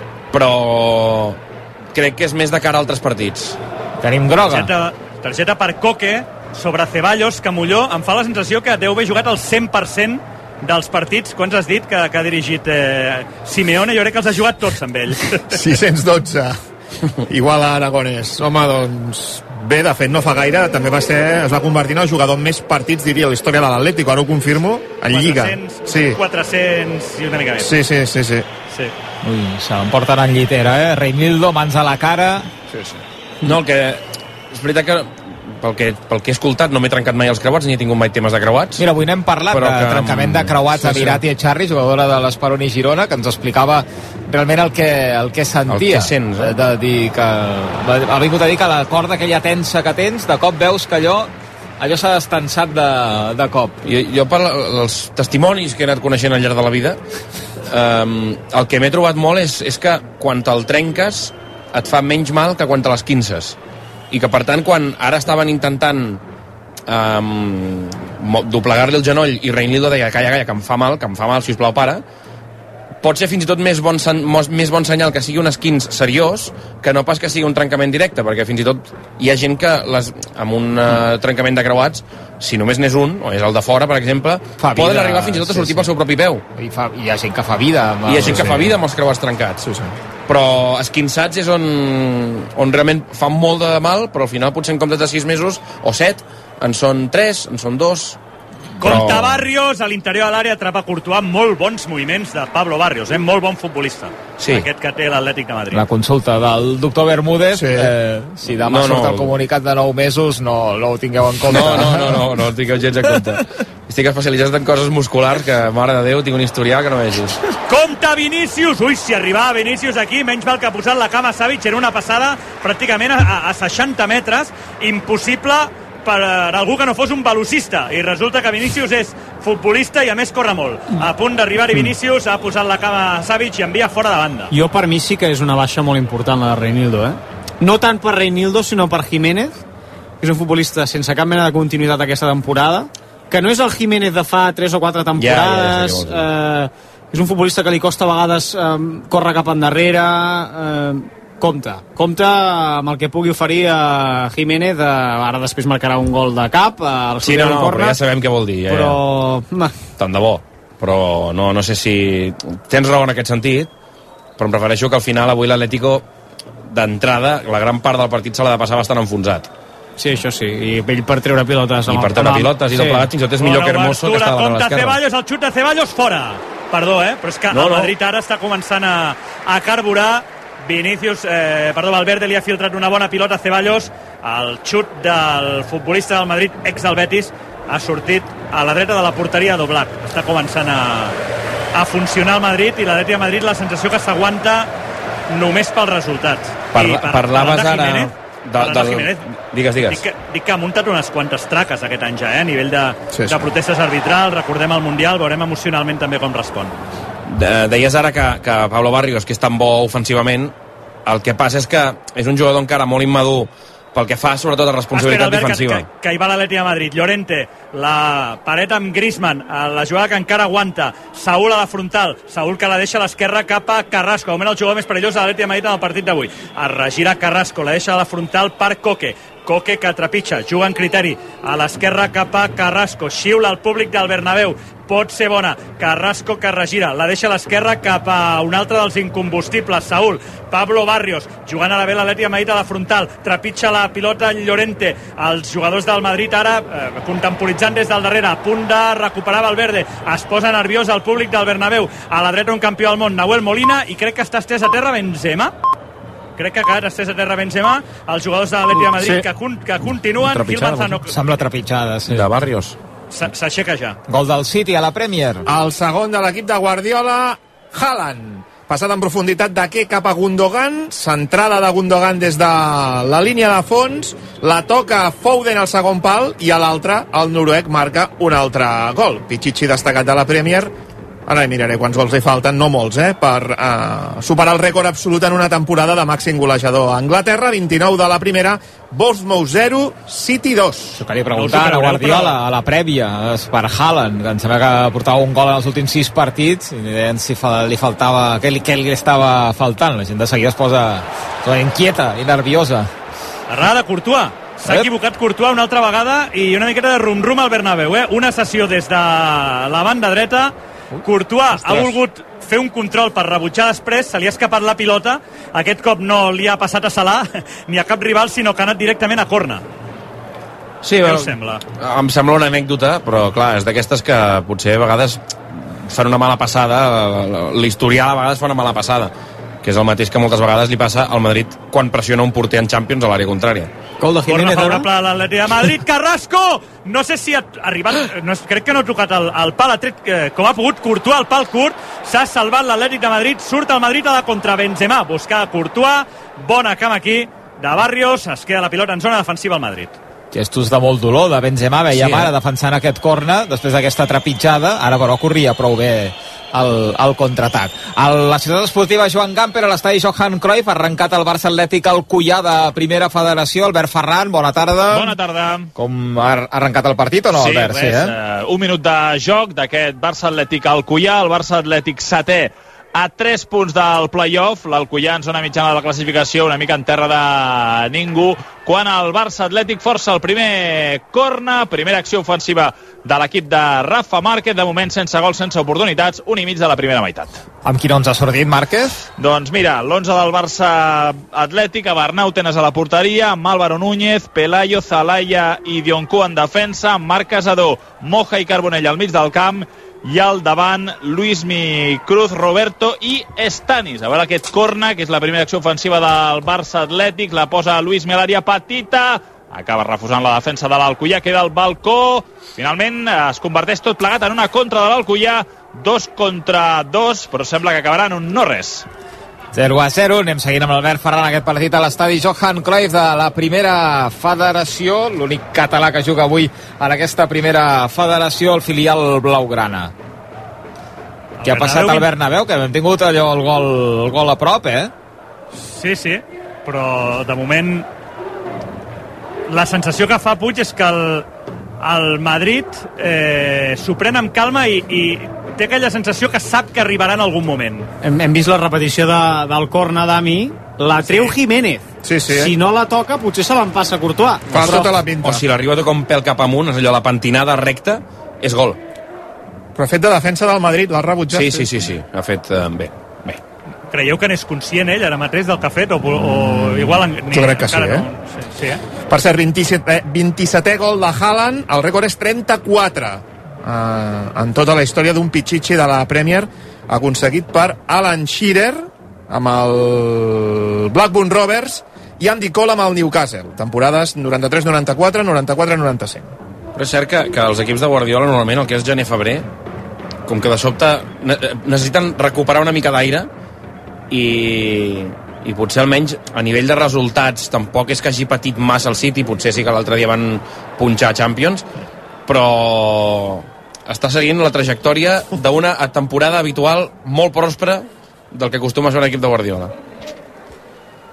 [SPEAKER 3] però crec que és més de cara a altres partits.
[SPEAKER 2] Tenim groga.
[SPEAKER 1] Targeta, targeta per Koke sobre Ceballos, que Molló em fa la sensació que deu haver jugat el cent per cent dels partits. Quants has dit que, que ha dirigit eh, Simeone? Jo crec que els ha jugat tots amb ell.
[SPEAKER 5] sis-cents dotze. Igual a Aragonès. Home, doncs... Bé, de fet, no fa gaire, també va ser, es va convertir en el jugador amb més partits, diria, a la història de l'Atlético, ara ho confirmo, en Lliga.
[SPEAKER 1] quatre-cents,
[SPEAKER 5] Sí.
[SPEAKER 1] quatre-cents i una mica més.
[SPEAKER 5] Sí, sí, sí, sí.
[SPEAKER 1] Sí.
[SPEAKER 2] Ui, se l'emporten en llitera, eh? Reinildo, mans a la cara.
[SPEAKER 5] sí, sí.
[SPEAKER 3] No, el que... És veritat que pel que, pel que he escoltat no m'he trencat mai els creuats, ni he tingut mai temes de creuats.
[SPEAKER 2] Mira, avui n'hem parlat
[SPEAKER 3] Però
[SPEAKER 2] de
[SPEAKER 3] que,
[SPEAKER 2] trencament de creuats
[SPEAKER 3] sí,
[SPEAKER 2] a
[SPEAKER 3] sí.
[SPEAKER 2] Virati Echarri, jugadora de l'Esperoni Girona, que ens explicava realment el que, el que sentia.
[SPEAKER 3] El que sents, eh?
[SPEAKER 2] De dir que... Ha vingut a dir que la corda aquella tensa que tens, de cop veus que allò allò s'ha destensat de, de cop.
[SPEAKER 3] Jo, jo per els testimonis que he anat coneixent al llarg de la vida, um, el que m'he trobat molt és, és que quan te'l trenques et fa menys mal que quan te l'esquinces. I que, per tant, quan ara estaven intentant um, doblegar-li el genoll i Reinildo deia, calla, calla, que em fa mal, que em fa mal, sisplau, para, pot ser fins i tot més bon, més bon senyal que sigui un esquins seriós que no pas que sigui un trencament directe, perquè fins i tot hi ha gent que les, amb un uh, trencament de creuats, si només n'és un, o és el de fora, per exemple,
[SPEAKER 2] Fa vida,
[SPEAKER 3] poden arribar fins i tot a sortir
[SPEAKER 2] sí, sí.
[SPEAKER 3] pel seu propi peu.
[SPEAKER 2] I fa, hi ha gent que fa vida. Amb
[SPEAKER 3] Hi ha gent
[SPEAKER 2] el-
[SPEAKER 3] que fa vida amb els creuats trencats.
[SPEAKER 5] sí, sí.
[SPEAKER 3] Però esquinçats és on, on realment fan molt de mal, però al final potser en comptes de sis mesos o set, en són tres, en són dos.
[SPEAKER 1] Compte Barrios, a l'interior de l'àrea, atrapa Courtois, molt bons moviments de Pablo Barrios, eh? Molt bon futbolista.
[SPEAKER 3] Sí.
[SPEAKER 1] Aquest que té l'Atlètic de Madrid.
[SPEAKER 2] La consulta del doctor Bermúdez,
[SPEAKER 5] Sí.
[SPEAKER 2] eh, si demà
[SPEAKER 3] No, no.
[SPEAKER 2] surt el comunicat de nou mesos, no, no ho tingueu en compte.
[SPEAKER 3] No, no, no, no, no el tingueu gens en compte. Estic especialitzat en coses musculars que, mare de Déu, tinc un historial que no vegis.
[SPEAKER 1] Compte Vinícius! Ui, si arribava Vinícius aquí, menys mal que ha posat la cama Savic, era una passada pràcticament a, a seixanta metres, impossible per algú que no fos un velocista, i resulta que Vinícius és futbolista i a més corre molt. A punt d'arribar-hi Vinícius, ha posat la cama Savic i envia fora de banda.
[SPEAKER 4] Jo per mi sí que és una baixa molt important la de Reinildo, eh? No tant per Reinildo, sinó per Jiménez, que és un futbolista sense cap mena de continuïtat aquesta temporada, que no és el Jiménez de fa tres o quatre temporades,
[SPEAKER 3] Ja, ja, ja, ja,
[SPEAKER 4] eh, és un futbolista que li costa a vegades eh, córrer cap endarrere, eh, compte, compte amb el que pugui oferir a Jiménez, eh, ara després marcarà un gol de cap, al
[SPEAKER 3] Sí, no, no, però ja sabem què vol dir. Ja,
[SPEAKER 4] però...
[SPEAKER 3] ja. Tant de bo. Però no, no sé si... Tens raó en aquest sentit, però em prefereixo que al final avui l'Atlético, d'entrada, la gran part del partit se l'ha de passar bastant enfonsat.
[SPEAKER 4] Sí, això sí, i ell per treure pilotes...
[SPEAKER 3] I per treure pilotes i tot plegat, fins i tot és millor que Hermoso, que està davant a
[SPEAKER 1] Compte
[SPEAKER 3] l'esquerra.
[SPEAKER 1] Ceballos, el xut de Ceballos fora. Perdó, eh? Però és que
[SPEAKER 3] No,
[SPEAKER 1] el
[SPEAKER 3] no.
[SPEAKER 1] Madrid ara està començant a, a carburar. Vinícius, eh, perdó, Valverde li ha filtrat una bona pilota a Ceballos. El xut del futbolista del Madrid, ex del Betis, ha sortit a la dreta de la porteria d'Oblak. Està començant a, a funcionar el Madrid, i l'Atlètic de Madrid la sensació que s'aguanta només pels resultats.
[SPEAKER 3] Parla,
[SPEAKER 1] I per-
[SPEAKER 3] parlaves
[SPEAKER 1] parlant de
[SPEAKER 3] ara...
[SPEAKER 1] Jiménez,
[SPEAKER 3] De,
[SPEAKER 1] parlant de
[SPEAKER 3] del...
[SPEAKER 1] Jiménez,
[SPEAKER 3] Digues, digues.
[SPEAKER 1] Dic que, dic que ha muntat unes quantes traques aquest any ja, eh? A nivell de,
[SPEAKER 5] Sí, sí.
[SPEAKER 1] de protestes arbitrals. Recordem el Mundial, veurem emocionalment també com respon.
[SPEAKER 3] De, deies ara que, que Pablo Barrios, que és tan bo ofensivament, el que passa és que és un jugador encara molt immadur pel que fa sobretot a responsabilitat
[SPEAKER 1] Espera, Albert,
[SPEAKER 3] defensiva.
[SPEAKER 1] Que, que, que hi va l'Atlètic de Madrid. Llorente, la paret amb Griezmann, la jugada que encara aguanta. Saúl a la frontal. Saúl que la deixa a l'esquerra cap a Carrasco. De moment el jugador més perillós de l'Atlètic de Madrid en el partit d'avui. Es regira Carrasco, la deixa a la frontal per Coque. Coque que trepitja, juga en criteri a l'esquerra cap a Carrasco, xiula al públic del Bernabéu, pot ser bona. Carrasco que regira, la deixa a l'esquerra cap a un altre dels incombustibles, Saúl. Pablo Barrios, jugant a la bé l'Atlètic de Madrid a la frontal, trepitja la pilota Llorente. Els jugadors del Madrid ara eh, contemporitzant des del darrere, a punt de recuperar Valverde, es posa nerviós el públic del Bernabéu. A la dreta un campió del món, Nahuel Molina, i crec que està estès a terra Benzema. Crec que ha quedat estès a terra Benzema. Els jugadors de l'Atlètic de Madrid sí. que, con, que continuen. Gil Manzano
[SPEAKER 2] sembla trepitjada, sí.
[SPEAKER 3] De Barrios
[SPEAKER 1] s'aixeca ja.
[SPEAKER 2] Gol del City a la Premier.
[SPEAKER 5] El segon de l'equip de Guardiola, Haaland. Passat en profunditat d'Ake cap a Gundogan, centrada de Gundogan des de la línia de fons, la toca Foden al segon pal i a l'altre el noruec marca un altre gol. Pichichi destacat de la Premier. Ara miraré quants gols li falten, no molts, eh, per eh, superar el rècord absolut en una temporada de màxim golejador. A Anglaterra, vint-i-nou de la primera, Bournemouth zero, City dos.
[SPEAKER 2] Això calia preguntar a Guardiola, a la prèvia, és per Haaland, que em sembla que portava un gol en els últims sis partits, i deien si fa, li faltava, què li, què li estava faltant. La gent de seguida es posa, es posa inquieta i nerviosa.
[SPEAKER 1] Errada de Courtois. S'ha equivocat Courtois una altra vegada i una miqueta de rum-rum al Bernabéu, eh? Una sessió des de la banda dreta. Courtois Ostres. ha volgut fer un control per rebutjar després, se li ha escapat la pilota, aquest cop no li ha passat a Salah ni a cap rival, sinó que ha anat directament a corna.
[SPEAKER 3] Sí,
[SPEAKER 1] Què
[SPEAKER 3] well,
[SPEAKER 1] us sembla?
[SPEAKER 3] Em sembla una anècdota, però clar, és d'aquestes que potser a vegades fan una mala passada, l'historial a vegades fa una mala passada, que és el mateix que moltes vegades li passa al Madrid quan pressiona un porter en Champions a l'àrea contrària.
[SPEAKER 2] Gol de Jiménez,
[SPEAKER 1] corna favorable a l'Atlètic de Madrid. Carrasco! No sé si ha arribat, no, crec que no ha tocat el, el pal, ha tret eh, com ha pogut Courtois el pal curt, s'ha salvat l'Atlètic de Madrid, surt el Madrid a la contra Benzema, buscar Courtois, bona cama aquí de Barrios, es queda la pilota en zona defensiva al Madrid.
[SPEAKER 2] Gestos de molt dolor de Benzema, veiem sí, eh? ara defensant aquest corna després d'aquesta trepitjada, ara però corria prou bé el, el contraatac. A la ciutat esportiva Joan Gamper, a l'estadi Johan Cruyff, ha arrencat el Barça Atlètic al Cuià de Primera Federació. Albert Ferran, bona tarda.
[SPEAKER 6] Bona tarda.
[SPEAKER 2] Com ha arrencat el partit o no,
[SPEAKER 6] sí,
[SPEAKER 2] Albert?
[SPEAKER 6] Res, sí, eh? Uh, un minut de joc d'aquest Barça Atlètic al Cuià, el Barça Atlètic setè a tres punts del play-off, l'Alcoyà en zona mitjana de la classificació, una mica en terra de ningú, quan el Barça Atlètic força el primer corna, primera acció ofensiva de l'equip de Rafa Márquez, de moment sense gols, sense oportunitats, un i mig de la primera meitat.
[SPEAKER 2] Amb quin onze ha sortit Márquez?
[SPEAKER 6] Doncs mira, l'onze del Barça Atlètic, a Bernau Tenes a la porteria, amb Álvaro Núñez, Pelayo, Zalaya i Dioncú en defensa, Marc Casador, Moja i Carbonell al mig del camp, i al davant Luismi Cruz, Roberto i Stanis. A veure aquest corna, que és la primera acció ofensiva del Barça Atlètic, la posa Luismi a l'àrea petita, acaba refusant la defensa de l'Alcoyà, queda al balcó, finalment es converteix tot plegat en una contra de l'Alcoyà, dos contra dos, però sembla que acabarà en un no res.
[SPEAKER 2] zero a zero, anem seguint amb l'Albert Ferran aquest partit a l'estadi Johan Cruyff de la Primera Federació, l'únic català que juga avui en aquesta Primera Federació, el filial blaugrana. Què ha passat al Bernabéu? Que hem tingut allò el gol, el gol a prop, eh?
[SPEAKER 1] Sí, sí, però de moment la sensació que fa Puig és que el, el Madrid eh, s'ho pren amb calma i, i té aquella sensació que sap que arribarà en algun moment.
[SPEAKER 4] Hem, hem vist la repetició de, del corna d'Ami, la treu sí. Jiménez.
[SPEAKER 5] Sí, sí, eh?
[SPEAKER 4] Si no la toca, potser se l'empassa Courtois.
[SPEAKER 5] Fa tota la pinta.
[SPEAKER 3] O si l'arriba a tocar un pèl cap amunt, és allò, la pentinada recta, és gol.
[SPEAKER 5] Però ha fet de defensa del Madrid, l'ha rebutjat.
[SPEAKER 3] Sí, sí, sí, sí, ha fet eh, bé. bé.
[SPEAKER 1] Creieu que n'és conscient ell ara mateix del que ha fet? O, o igual... Ni,
[SPEAKER 5] jo crec que sí, eh?
[SPEAKER 1] No, sí, sí, eh?
[SPEAKER 5] Per cert, vint-i-set, vint-i-setè gol de Haaland, el rècord és trenta-quatre. Uh, en tota la història d'un Pichichi de la Premier, aconseguit per Alan Shearer amb el Blackburn Rovers i Andy Cole amb el Newcastle, temporades noranta-tres noranta-quatre, noranta-quatre noranta-cinc.
[SPEAKER 3] Però és cert que, que els equips de Guardiola normalment el que és gener-febrer, com que de sobte necessiten recuperar una mica d'aire i, i potser almenys a nivell de resultats tampoc és que hagi patit massa el City, potser sí que l'altre dia van punxar Champions, però està seguint la trajectòria d'una temporada habitual molt pròspera del que acostuma a ser un equip de Guardiola.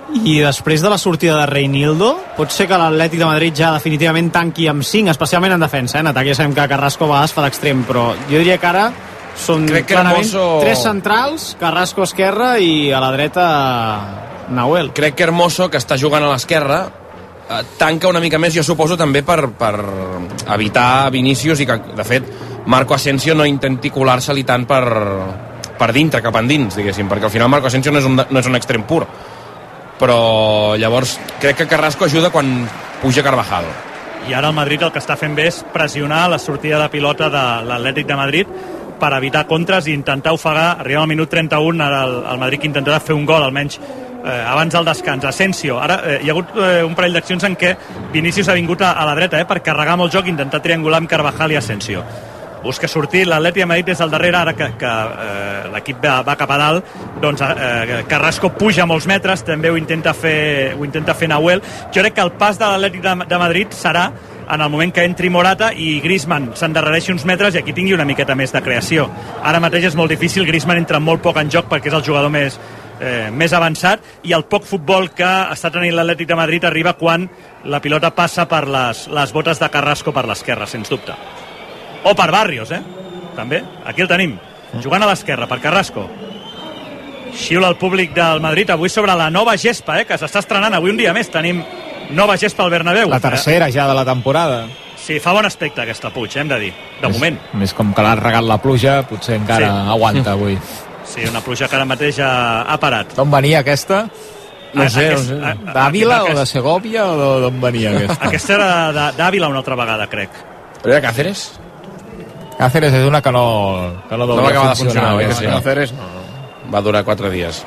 [SPEAKER 4] I després de la sortida de Reinildo, pot ser que l'Atlètic de Madrid ja definitivament tanqui amb cinc, especialment en defensa, eh? En atac ja sabem que Carrasco a vegades fa d'extrem, però jo diria que ara són
[SPEAKER 3] Crec que
[SPEAKER 4] clarament
[SPEAKER 3] Hermoso...
[SPEAKER 4] tres centrals, Carrasco a esquerra i a la dreta Nahuel.
[SPEAKER 3] Crec que Hermoso, que està jugant a l'esquerra, eh, tanca una mica més, jo suposo també per, per evitar Vinícius, i que de fet Marco Asensio no intenti colar-se-li tant per, per dintre, cap endins, diguéssim, perquè al final Marco Asensio no és un, no és un extrem pur, però llavors crec que Carrasco ajuda quan puja Carvajal.
[SPEAKER 1] I ara el Madrid el que està fent bé és pressionar la sortida de pilota de l'Atlètic de Madrid per evitar contres i intentar ofegar. Arriba al minut trenta-un, ara el, el Madrid que intentarà fer un gol almenys eh, abans del descans. Asensio, ara eh, hi ha hagut eh, un parell d'accions en què Vinícius ha vingut a, a la dreta eh, per carregar molt joc i intentar triangular amb Carvajal i Asensio. Busca sortir l'Atlètic de Madrid des del darrere, ara que, que eh, l'equip va, va cap a dalt, doncs eh, Carrasco puja molts metres, també ho intenta fer, ho intenta fer Nahuel. Jo crec que el pas de l'Atlètic de, de Madrid serà en el moment que entri Morata i Griezmann s'endarrereixi uns metres i aquí tingui una miqueta més de creació. Ara mateix és molt difícil, Griezmann entra molt poc en joc perquè és el jugador més, eh, més avançat, i el poc futbol que està tenint l'Atlètic de Madrid arriba quan la pilota passa per les, les botes de Carrasco per l'esquerra, sens dubte. O per Barrios, eh? També, aquí el tenim, jugant a l'esquerra, per Carrasco. Xiula el públic del Madrid avui sobre la nova gespa, eh? Que s'està estrenant avui un dia més. Tenim nova gespa al Bernabéu.
[SPEAKER 2] La tercera ja de la temporada.
[SPEAKER 1] Sí, fa bon aspecte aquesta Puig, eh, hem de dir, de
[SPEAKER 2] més,
[SPEAKER 1] moment.
[SPEAKER 2] Més com que l'ha regat la pluja, potser encara sí. Aguanta avui.
[SPEAKER 1] Sí, una pluja que ara mateix ha, ha parat.
[SPEAKER 2] D'on venia aquesta?
[SPEAKER 3] No sé,
[SPEAKER 1] Aquest,
[SPEAKER 3] no sé.
[SPEAKER 2] D'Àvila o de Segovia o d'on venia aquesta?
[SPEAKER 1] Aquesta era d'Àvila una altra vegada, crec.
[SPEAKER 3] Però era Cáceres?
[SPEAKER 2] Cáceres és una que no, que no,
[SPEAKER 3] no va acabar de funcionar.
[SPEAKER 2] funcionar
[SPEAKER 3] Sí. Cáceres no. Va durar quatre dies.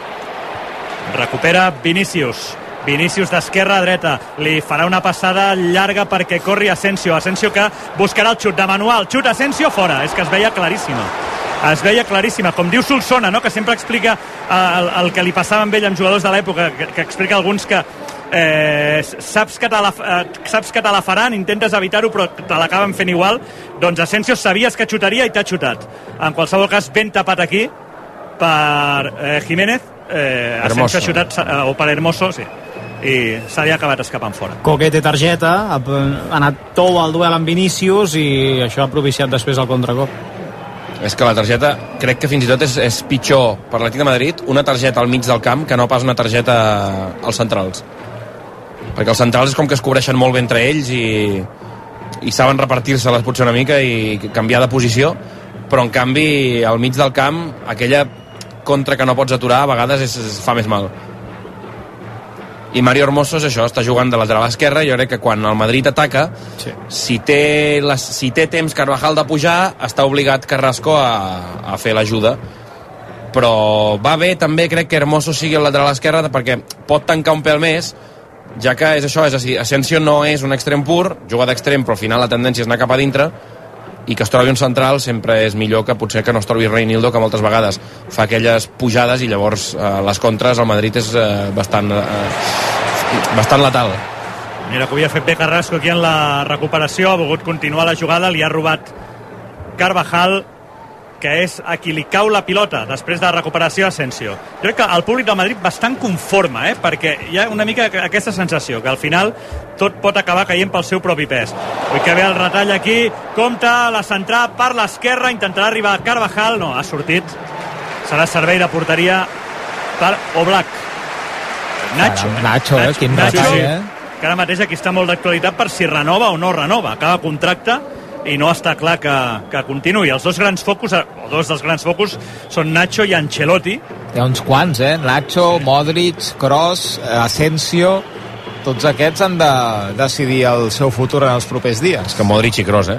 [SPEAKER 1] Recupera Vinícius. Vinícius d'esquerra a dreta, li farà una passada llarga perquè corri Asensio, Asensio que buscarà el xut de manual, xut Asensio fora, és que es veia claríssima, es veia claríssima, com diu Solsona, no? Que sempre explica el, el que li passava amb ell amb jugadors de l'època, que, que explica alguns que eh, saps, que te la, eh, saps que te la faran, intentes evitar-ho però te l'acaben fent igual. Doncs Asensio sabies que xutaria i t'ha xutat, en qualsevol cas ben tapat aquí per eh, Jiménez, eh, Asensio ha xutat, eh, o per Hermoso, sí, i s'ha acabat escapant fora.
[SPEAKER 4] Coque té targeta, ha anat tou al duel amb Vinícius i això ha propiciat després el contracop.
[SPEAKER 3] És que la targeta crec que fins i tot és, és pitjor per l'Atlètic de Madrid una targeta al mig del camp que no pas una targeta als centrals, perquè els centrals és com que es cobreixen molt bé entre ells i, i saben repartir-se-les potser una mica i canviar de posició, però en canvi al mig del camp aquella contra que no pots aturar a vegades és, és, fa més mal. I Mario Hermoso és això, està jugant de lateral esquerra. Jo crec que quan el Madrid ataca, sí. si, té les, si té temps Carvajal de pujar, està obligat Carrasco a, a fer l'ajuda. Però va bé també, crec que Hermoso sigui el lateral esquerra perquè pot tancar un pèl més, ja que és això, és a dir, Asensio no és un extrem pur, juga d'extrem però al final la tendència és anar cap a dintre, i que es trobi un central sempre és millor que potser que no es trobi Reinildo, que moltes vegades fa aquelles pujades i llavors eh, les contres al Madrid és eh, bastant eh, bastant letal.
[SPEAKER 1] Mira que havia fet bé Carrasco aquí en la recuperació, ha volgut continuar la jugada, li ha robat Carvajal, que és a qui li cau la pilota després de la recuperació Asensio. Jo crec que el públic del Madrid bastant conforme, eh? Perquè hi ha una mica aquesta sensació que al final tot pot acabar caient pel seu propi pes. Ui, que ve el retall aquí, compta la centrada per l'esquerra, intentarà arribar a Carvajal, no, ha sortit, serà servei de porteria per Oblak. Nacho,
[SPEAKER 2] eh? Nacho, eh? Quin
[SPEAKER 1] Nacho,
[SPEAKER 2] retall, eh?
[SPEAKER 1] Que ara mateix aquí està molt d'actualitat per si renova o no renova, acaba contracte i no està clar que, que continuï. Els dos grans focus, o dos dels grans focus, són Nacho i Ancelotti.
[SPEAKER 2] Hi ha uns quants, eh? Nacho, Modric, Kroos, Asensio, tots aquests han de decidir el seu futur en els propers dies.
[SPEAKER 3] És que Modric i Kroos, eh?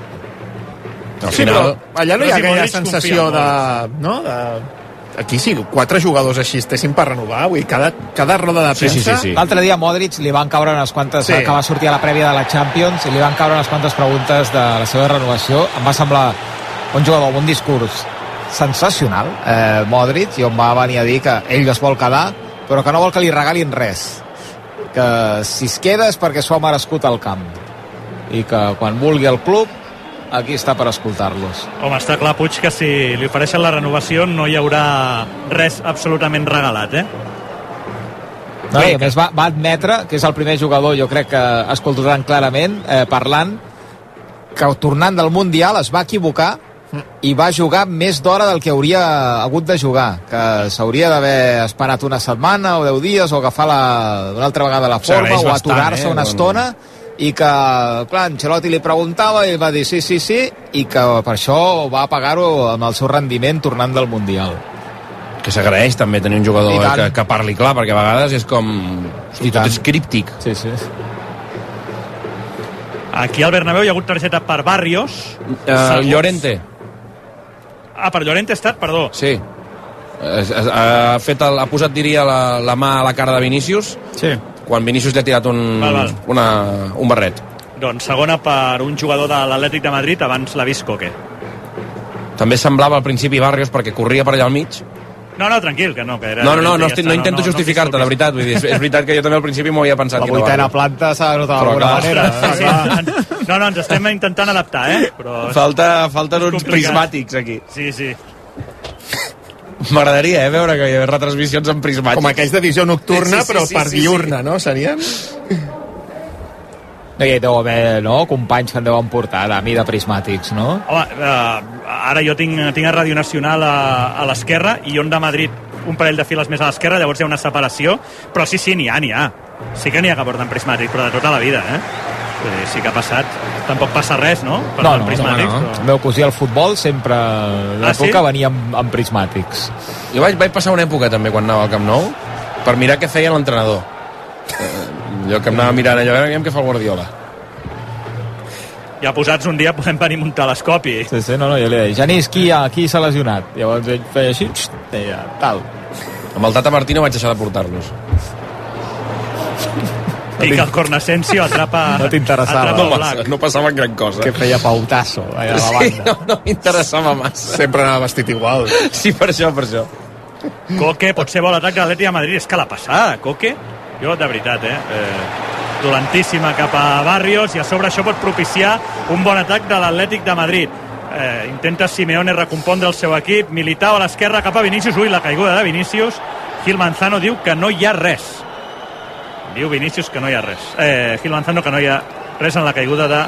[SPEAKER 5] Al sí, final... però allà no hi ha aquella sensació de... No? De... Aquí sí, quatre jugadors així estessin per renovar, vull dir, cada, cada roda de premsa...
[SPEAKER 3] Sí, sí, sí, sí.
[SPEAKER 2] L'altre dia Modric li van caure unes quantes, sí. Que va sortir a la prèvia de la Champions, i li van caure unes quantes preguntes de la seva renovació. Em va semblar un jugador amb un discurs sensacional, eh, Modric, i on va venir a dir que ell es vol quedar, però que no vol que li regalin res. Que si es queda és perquè s'ho ha merescut al camp. I que quan vulgui el club aquí està per escoltar-los.
[SPEAKER 1] Home, està clar, Puig, que si li ofereixen la renovació no hi haurà res absolutament regalat, eh?
[SPEAKER 2] No, i a més va, va admetre que és el primer jugador, jo crec que escoltaran clarament, eh, parlant que tornant del Mundial es va equivocar i va jugar més d'hora del que hauria hagut de jugar, que s'hauria d'haver esperat una setmana o deu dies o agafar la, una altra vegada la forma o aturar-se eh? una estona, i que, clar, Ancelotti li preguntava i va dir sí, sí, sí, i que per això va pagar-ho amb el seu rendiment tornant del Mundial.
[SPEAKER 3] Que s'agraeix també tenir un jugador eh, que, que parli clar, perquè a vegades és com... Hosti, tot és críptic.
[SPEAKER 2] Sí, sí.
[SPEAKER 1] Aquí al Bernabéu hi ha hagut targeta per Barrios.
[SPEAKER 3] Uh, Llorente.
[SPEAKER 1] Ah, per Llorente ha estat, perdó.
[SPEAKER 3] Sí. Ha, fet el, ha posat, diria, la, la mà a la cara de Vinícius.
[SPEAKER 1] Sí.
[SPEAKER 3] Quan Vinícius li ha tirat un,
[SPEAKER 1] val, val.
[SPEAKER 3] Una, un barret.
[SPEAKER 1] Doncs segona per un jugador de l'Atlètic de Madrid, abans l'ha vist Coque.
[SPEAKER 3] També semblava al principi Barrios perquè corria per allà al mig.
[SPEAKER 1] No, no, tranquil, que no, que era...
[SPEAKER 3] No, no, no, no, estic, no intento no, justificar-te, no, no, de veritat. Vull dir, és, és veritat que jo també al principi m'ho havia pensat.
[SPEAKER 2] La vuitena planta s'ha de notar d'alguna manera.
[SPEAKER 1] Sí, sí. No, no, ens estem intentant adaptar, eh? Però
[SPEAKER 3] falta, falten uns prismàtics aquí.
[SPEAKER 1] Sí, sí.
[SPEAKER 3] M'agradaria, eh, veure que hi ha retransmissions en prismàtics.
[SPEAKER 5] Com aquells de visió nocturna, sí, sí, sí, però sí, per sí, diurna, sí. No? Serien...
[SPEAKER 2] No hi deu haver, no?, companys que en deuen portar a mi de prismàtics, no?
[SPEAKER 1] Home, uh, ara jo tinc, tinc a Ràdio Nacional a, a l'esquerra i on de Madrid un parell de files més a l'esquerra, llavors hi ha una separació, però sí, sí, n'hi ha, n'hi ha. Sí que n'hi ha que porten prismàtics, però de tota la vida, eh? Sí, sí que ha passat. Tampoc passa res, no? Per
[SPEAKER 2] no, no,
[SPEAKER 1] prismàtics,
[SPEAKER 2] no, no.
[SPEAKER 1] Però...
[SPEAKER 2] El meu cosí al futbol sempre l'època ah, sí? venia amb, amb prismàtics.
[SPEAKER 3] Jo vaig, vaig passar una època també quan anava al Camp Nou per mirar què feia l'entrenador. Jo que em anava mirant allò, aviam què fa el Guardiola.
[SPEAKER 1] Ja posats un dia podem venir un telescopi.
[SPEAKER 2] Sí, sí, no, no, jo li deia, Genís, qui, qui s'ha lesionat? Llavors ell feia així, deia, tal.
[SPEAKER 3] Amb el Tata Martino vaig deixar de portar-los.
[SPEAKER 1] Pica el Cornasensio, atrapa...
[SPEAKER 2] No t'interessava.
[SPEAKER 3] No, passa, no passava gran cosa.
[SPEAKER 2] Que feia pautasso allà a la banda.
[SPEAKER 3] Sí, no, no m'interessava massa.
[SPEAKER 5] Sempre anava vestit igual.
[SPEAKER 3] Sí, per això, per això.
[SPEAKER 1] Coque, potser vol l'atac de l'Atlètic de Madrid. És que la passada, Coque, jo de veritat, eh... eh dolentíssima cap a Barrios i a sobre això pot propiciar un bon atac de l'Atlètic de Madrid. Eh, intenta Simeone recompondre el seu equip, Militao a l'esquerra cap a Vinícius, ui, la caiguda de Vinícius. Gil Manzano diu que no hi ha res. Diu Vinícius que no hi ha res. Eh, Gil Manzano que no hi ha res en la caiguda de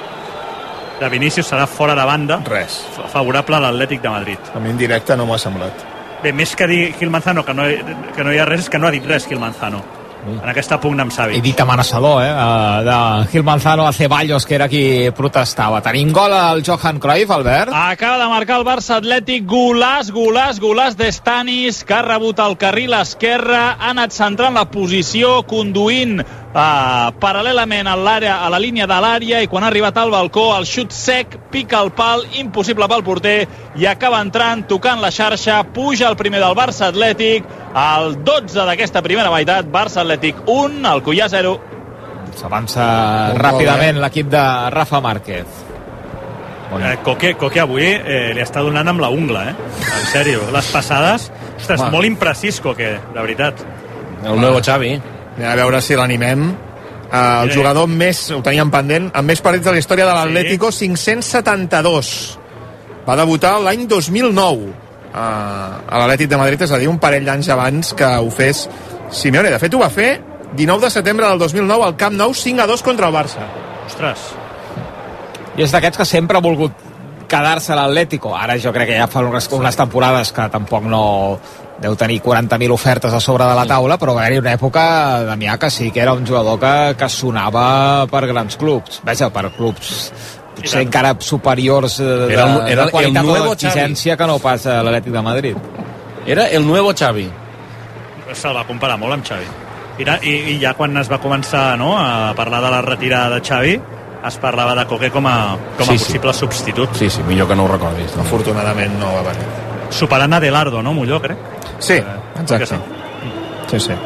[SPEAKER 1] de Vinícius, serà fora de banda.
[SPEAKER 5] Res.
[SPEAKER 1] Favorable a l'Atlètic de Madrid.
[SPEAKER 5] A mi en directe no m'ha semblat.
[SPEAKER 1] Bé, més que dir Gil Manzano que no, que no hi ha res, és que no ha dit res Gil Manzano en aquesta pugna amb Xavi.
[SPEAKER 2] He dit amenaçador, eh? De Gil Manzano a Ceballos, que era qui protestava. Tenim gol al Johan Cruyff, Albert.
[SPEAKER 6] Acaba de marcar el Barça Atlètic. Golàs, golàs, golàs d'Estanis, que ha rebut el carril esquerre, ha anat centrant la posició, conduint uh, paral·lelament a l'àrea, a la línia de l'àrea, i quan ha arribat al balcó, el xut sec, pica el pal, impossible pel porter, i acaba entrant, tocant la xarxa, puja el primer del Barça Atlètic, al dotze d'aquesta primera meitat, Barça Atlètic un, Alcoyà zero.
[SPEAKER 2] S'avança ràpidament l'equip de Rafa Márquez.
[SPEAKER 1] Eh, Coque, Coque avui eh, li està donant amb la ungla, eh? En sèrio, les passades, ostres, Va. molt imprecís Coque, de veritat.
[SPEAKER 3] El nuevo Xavi.
[SPEAKER 5] A veure si l'animem. Uh, el sí. jugador més, ho teníem pendent, amb més partits de la història de l'Atlético, sí. cinc-cents setanta-dos. Va debutar l'any dos mil nou uh, a l'Atlètic de Madrid, és a dir, un parell d'anys abans que ho fes Simeone. De fet, ho va fer dinou de setembre del dos mil nou al Camp Nou, cinc a dos contra el Barça.
[SPEAKER 1] Ostres.
[SPEAKER 2] I és d'aquests que sempre ha volgut quedar-se a l'Atlético. Ara jo crec que ja fa unes, unes temporades que tampoc no deu tenir quaranta mil ofertes a sobre de la taula, però va haver-hi una època, Damià, que sí que era un jugador que, que sonava per grans clubs. Vaja, per clubs potser encara superiors de,
[SPEAKER 3] era el, era
[SPEAKER 2] de qualitat
[SPEAKER 3] o
[SPEAKER 2] d'exigència que no passa a l'Atlètic de Madrid.
[SPEAKER 3] Era el nuevo Xavi.
[SPEAKER 1] Se'l va comparar molt amb Xavi. I, i, i ja quan es va començar, no, a parlar de la retirada de Xavi, es parlava de Coque com a, com a sí, possible sí. substitut.
[SPEAKER 3] Sí, sí, millor que no ho recordis. No?
[SPEAKER 5] Afortunadament no va venir.
[SPEAKER 1] Superant Adelardo, no, Molló, crec?
[SPEAKER 5] Sí, exacte. Sí. sí, sí.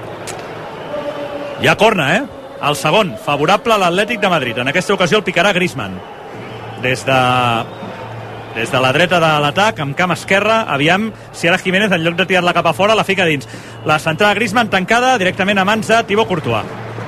[SPEAKER 1] Hi ha corna, eh? El segon, favorable a l'Atlètic de Madrid. En aquesta ocasió el picarà Griezmann. Des de, des de la dreta de l'atac, amb camp esquerra, aviam si ara Jiménez, en lloc de tirar-la cap a fora, la fica dins. La centrada Griezmann tancada directament a mans de Thibaut Courtois.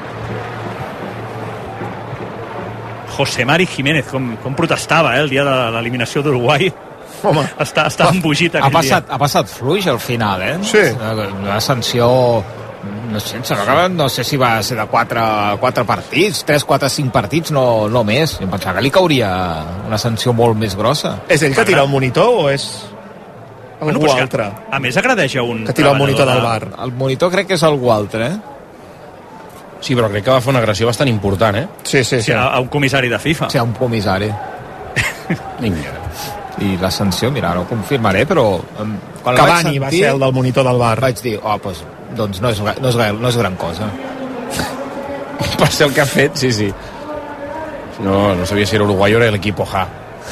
[SPEAKER 1] José Mari Jiménez, com, com protestava eh, el dia de l'eliminació d'Uruguai.
[SPEAKER 5] Home,
[SPEAKER 1] està, està embogit aquell
[SPEAKER 2] ha passat,
[SPEAKER 1] dia.
[SPEAKER 2] Ha passat fluix al final, eh?
[SPEAKER 5] Sí.
[SPEAKER 2] Una sanció No sé, que, no sé si va ser de quatre, quatre partits, tres, quatre, cinc partits, no, no més. Em pensava que li cauria una sanció molt més grossa.
[SPEAKER 5] És ell que tira el monitor o és algú
[SPEAKER 1] bueno,
[SPEAKER 5] altre?
[SPEAKER 1] Que, a més, agradeix a un...
[SPEAKER 5] Que tira el monitor del bar.
[SPEAKER 2] El monitor crec que és algú altre, eh?
[SPEAKER 3] Sí, però crec que va fer una agressió bastant important, eh?
[SPEAKER 5] Sí, sí, sí.
[SPEAKER 1] sí a, a un comissari de FIFA.
[SPEAKER 2] Sí, a un comissari.
[SPEAKER 3] Vinga.
[SPEAKER 2] I la sanció, mira, no ho confirmaré, però... Quan
[SPEAKER 5] Cavani
[SPEAKER 2] sentir,
[SPEAKER 5] va ser el del monitor del bar.
[SPEAKER 2] Vaig dir, oh, pues, doncs no és, no és, no és gran cosa.
[SPEAKER 3] Per ser el que ha fet, sí, sí. No, no sabia si era Uruguai o era l'equip Oja.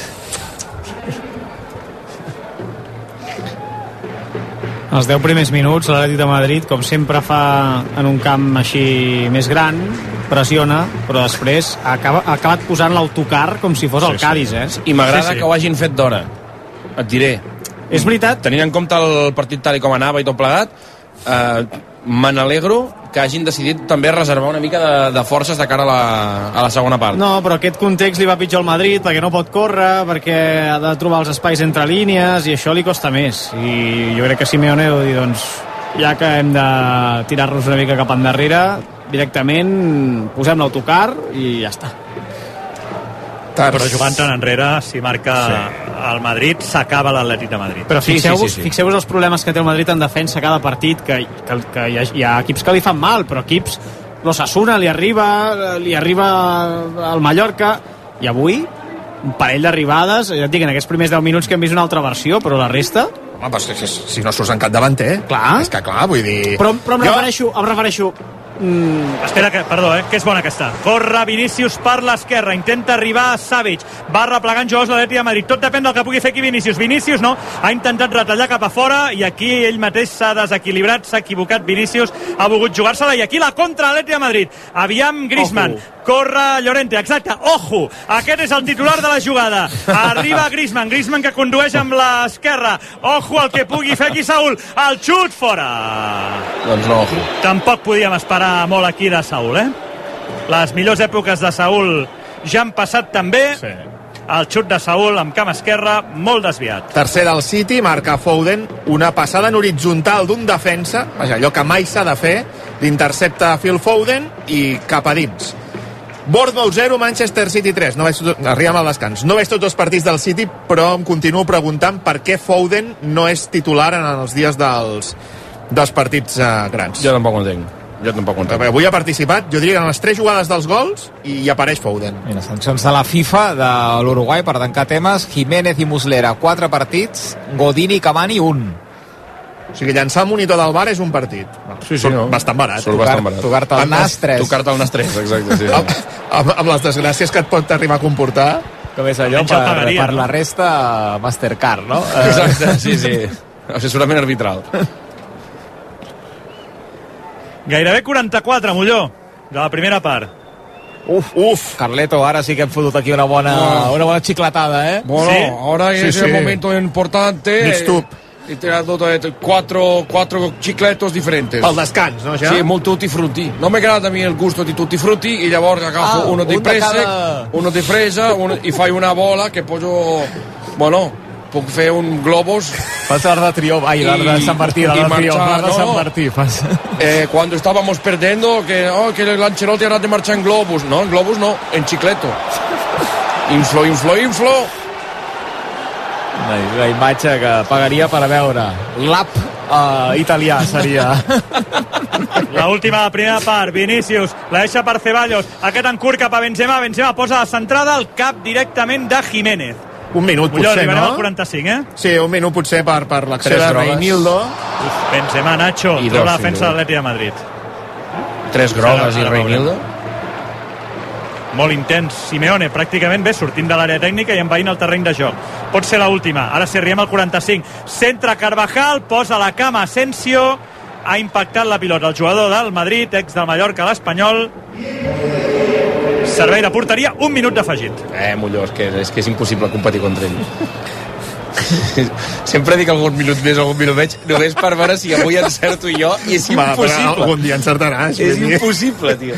[SPEAKER 4] Els deu primers minuts, l'Atlètic de Madrid, com sempre fa en un camp així més gran, pressiona, però després acaba, ha acabat posant l'autocar com si fos sí, el Cádiz, eh?
[SPEAKER 3] I m'agrada sí, sí. que ho hagin fet d'hora. Et diré.
[SPEAKER 4] És veritat.
[SPEAKER 3] Tenint en compte el partit tal i com anava i tot plegat, eh, me n'alegro que hagin decidit també reservar una mica de, de forces de cara a la, a la segona part.
[SPEAKER 4] No, però aquest context li va pitjor al Madrid perquè no pot córrer, perquè ha de trobar els espais entre línies i això li costa més. I jo crec que Simeone ho dir, doncs, ja que hem de tirar-nos una mica cap endarrere, directament posem l'autocar i ja està.
[SPEAKER 1] Però jugant tan enrere, si marca sí. el Madrid, s'acaba l'Atlètic de Madrid.
[SPEAKER 4] Però fixeu-vos
[SPEAKER 3] sí, sí, sí.
[SPEAKER 4] fixeu els problemes que té el Madrid en defensa cada partit, que, que, que hi, ha, hi ha equips que li fan mal, però equips, l'Osasuna li arriba, li arriba al Mallorca, i avui un parell d'arribades, ja et dic, en aquests primers deu minuts que hem vist una altra versió, però la resta...
[SPEAKER 5] Home, però si, si no surts en cap davanter,
[SPEAKER 4] clar.
[SPEAKER 5] És que clar, vull dir...
[SPEAKER 4] Però, però em
[SPEAKER 5] jo...
[SPEAKER 4] refereixo, em refereixo
[SPEAKER 1] Mm. Espera, que, perdó, eh, que és bona que està. Corre Vinícius per l'esquerra, intenta arribar a Savic, va replegant jugadors de l'Atlètic de Madrid. Tot depèn del que pugui fer aquí Vinícius. Vinícius no, ha intentat retallar cap a fora i aquí ell mateix s'ha desequilibrat, s'ha equivocat Vinícius, ha volgut jugar-se-la i aquí la contra l'Atlètic de Madrid. Aviam Griezmann, Ojo. Corre Llorente, exacte, ojo, aquest és el titular de la jugada. Arriba Griezmann, Griezmann que condueix amb l'esquerra. Ojo el que pugui fer aquí Saúl, el xut fora.
[SPEAKER 3] Doncs no, ojo.
[SPEAKER 1] Tampoc podíem esperar molt aquí de Saúl, eh? Les millors èpoques de Saúl ja han passat també. Sí. El xut de Saúl amb cama esquerra, molt desviat.
[SPEAKER 5] Tercer del City, marca Foden, una passada en horitzontal d'un defensa, vaja, allò que mai s'ha de fer, l'intercepta Phil Foden i cap a dins. Bournemouth zero, Manchester City tres. No veig tot, arribem al descans. No veig tots els partits del City, però em continuo preguntant per què Foden no és titular en els dies dels, dels partits eh, grans.
[SPEAKER 3] Jo tampoc ho entenc. Jo tampoc ho entenc.
[SPEAKER 5] Avui ha participat, jo diria que en les tres jugades dels gols i hi apareix Foden.
[SPEAKER 2] Mira, sancions de la FIFA de l'Uruguai per tancar temes. Jiménez i Muslera, quatre partits. Godín i Cavani, un.
[SPEAKER 5] O sigui, llançar el monitor del bar és un partit.
[SPEAKER 3] Sí, sí, no.
[SPEAKER 5] Bastant barat.
[SPEAKER 3] Surt bastant barat.
[SPEAKER 2] Tocar-te el nas, tres.
[SPEAKER 3] Tocar-te el nas, tres, exacte. Sí, sí.
[SPEAKER 5] amb, amb, amb les desgràcies que et pot arribar a comportar.
[SPEAKER 2] Com és allò, per, pagaria, per no? La resta, Mastercard, no?
[SPEAKER 3] Exacte, sí, sí. Assessorament arbitral.
[SPEAKER 1] Gairebé quaranta-quatre, Molló, de la primera part.
[SPEAKER 2] Uf, uf, Carleto, ara sí que hem fotut aquí una bona, oh. una bona xiclatada, eh?
[SPEAKER 3] Bueno,
[SPEAKER 1] sí?
[SPEAKER 3] ahora es sí, el sí. momento importante.
[SPEAKER 5] Mixtup.
[SPEAKER 3] He tirado cuatro, cuatro chicletos diferentes.
[SPEAKER 5] Al descans, no, ja?
[SPEAKER 3] Sí, molt tutti frutti. No m'agrada a mi el gusto di tutti frutti i llavors agafo ah, uno di un préssec, cada... uno di fresa uno, i fai una bola que poso... Bueno, puc fer un globus.
[SPEAKER 2] Fas l'art de triomf, ai, l'art de Sant Martí, l'art de triomf, l'art de Sant Martí. Fas...
[SPEAKER 3] Eh, cuando estábamos perdiendo, que, oh, que l'Ancelotti ha de marxar en globus. No, en globus no, en chicleto. Inflo, inflo, inflo.
[SPEAKER 2] La, la imatge que pagaria per a veure l'app uh, italià seria.
[SPEAKER 1] La última, la primera part, Vinícius la deixa per Ceballos, aquest en curt cap a Benzema, Benzema posa la centrada al cap directament de Jiménez.
[SPEAKER 5] Un minut
[SPEAKER 1] Molló,
[SPEAKER 5] potser, no?
[SPEAKER 1] Al quaranta-cinc, eh?
[SPEAKER 5] Sí, un minut potser per, per l'acció de Reinildo.
[SPEAKER 1] Benzema, Nacho,
[SPEAKER 3] I
[SPEAKER 1] treu
[SPEAKER 3] dos,
[SPEAKER 1] la defensa
[SPEAKER 3] sí,
[SPEAKER 1] de l'Atlètic de Madrid.
[SPEAKER 3] Tres grogues i Reinildo.
[SPEAKER 1] Molt intens, Simeone pràcticament bé sortint de l'àrea tècnica i envaint el terreny de joc. Pot ser l'última, ara si arribem al quaranta-cinc. Centra Carvajal, posa la cama Asensio, ha impactat la pilota el jugador del Madrid, ex del Mallorca, l'Espanyol. Servei de porteria, un minut d'afegit.
[SPEAKER 3] Eh, Molló, és que, és que és impossible competir contra ell. Sempre dic algun minut més o algun minut menys, només per veure si avui encerto jo, i és impossible.
[SPEAKER 5] Va, algun dia encertaràs.
[SPEAKER 3] És impossible, tio.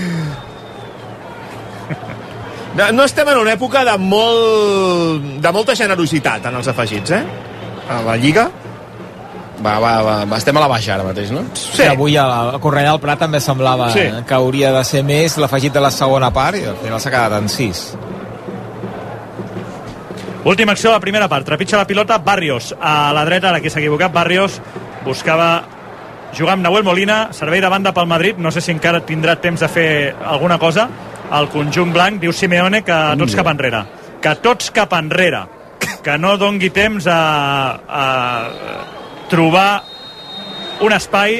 [SPEAKER 5] No, no estem en una època de molt de molta generositat en els afegits, eh? A la Lliga.
[SPEAKER 3] Va, va, va, va, estem a la baixa ara mateix, no?
[SPEAKER 2] Sí. Sí, avui a Cornellà del Prat també semblava sí. que hauria de ser més l'afegit de la segona part i al final s'ha quedat en sis.
[SPEAKER 1] Última acció de la primera part, trepitja la pilota Barrios a la dreta, ara que s'ha equivocat Barrios, buscava jugar amb Nahuel Molina, servei de banda pel Madrid, no sé si encara tindrà temps de fer alguna cosa al conjunt blanc, diu Simeone que tots cap enrere, que tots cap enrere, que no dongui temps a, a trobar un espai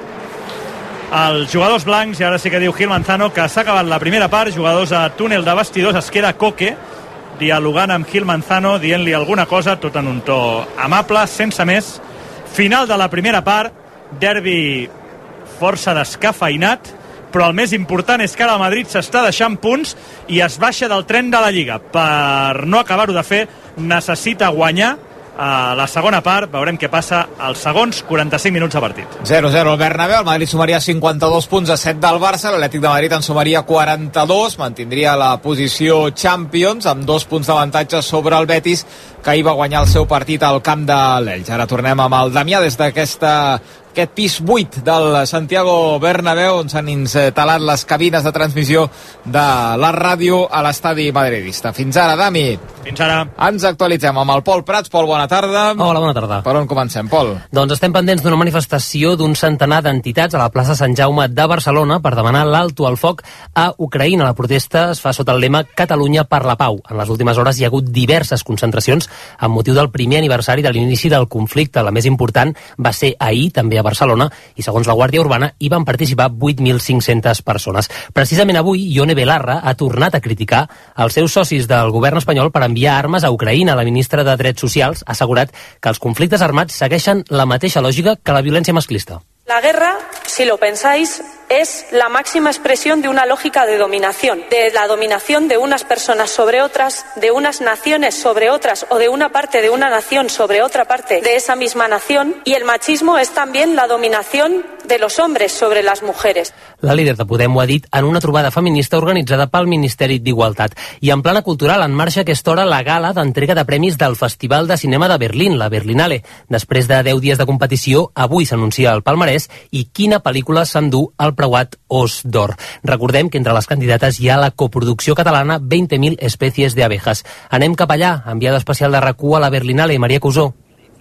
[SPEAKER 1] als jugadors blancs, i ara sí que diu Gil Manzano que s'ha acabat la primera part, jugadors a túnel de vestidors, es queda Coque dialogant amb Gil Manzano, dient-li alguna cosa, tot en un to amable, sense més. Final de la primera part, derbi força descafeinat, però el més important és que ara el Madrid s'està deixant punts i es baixa del tren de la Lliga. Per no acabar-ho de fer, necessita guanyar a la segona part. Veurem què passa als segons quaranta-cinc minuts de partit.
[SPEAKER 2] zero zero al Bernabéu, el Madrid sumaria cinquanta-dos punts a set del Barça, l'Atlètic de Madrid en sumaria quaranta-dos, mantindria la posició Champions amb dos punts d'avantatge sobre el Betis, que ahir va guanyar el seu partit al camp de l'Elx. Ara tornem amb el Damià des d'aquesta aquest pis buit del Santiago Bernabéu, on s'han instal·lat les cabines de transmissió de la ràdio a l'estadi madridista. Fins ara, Dami.
[SPEAKER 1] Fins ara.
[SPEAKER 2] Ens actualitzem amb el Pol Prats. Pol, bona tarda.
[SPEAKER 7] Hola, bona tarda.
[SPEAKER 2] Per on comencem, Pol?
[SPEAKER 7] Doncs estem pendents d'una manifestació d'un centenar d'entitats a la plaça Sant Jaume de Barcelona per demanar l'alto al foc a Ucraïna. La protesta es fa sota el lema Catalunya per la pau. En les últimes hores hi ha hagut diverses concentracions amb motiu del primer aniversari de l'inici del conflicte. La més important va ser ahir, també a Barcelona, i segons la Guàrdia Urbana hi van participar vuit mil cinc-centes persones. Precisament avui, Ione Belarra ha tornat a criticar els seus socis del govern espanyol per enviar armes a Ucraïna. La ministra de Drets Socials ha assegurat que els conflictes armats segueixen la mateixa lògica que la violència masclista.
[SPEAKER 8] La guerra, si lo pensáis, es la máxima expresión de una lógica de dominación, de la dominación de unas personas sobre otras, de unas naciones sobre otras o de una parte de una nación sobre otra parte de esa misma nación, y el machismo es también la dominación de los hombres sobre las mujeres.
[SPEAKER 7] La líder de Podem ho ha dit en una trobada feminista organitzada pel Ministeri d'Igualtat. I en plana cultural, en marxa aquesta hora la gala d'entrega de premis del Festival de Cinema de Berlín, la Berlinale. Després de deu dies de competició, avui s'anuncia el palmarès i quina pel·lícula s'endú el preuat Os d'Or. Recordem que entre les candidates hi ha la coproducció catalana veinte mil especies de abejas. Anem cap allà, enviada especial de RAC u a la Berlinale, Maria Cusó.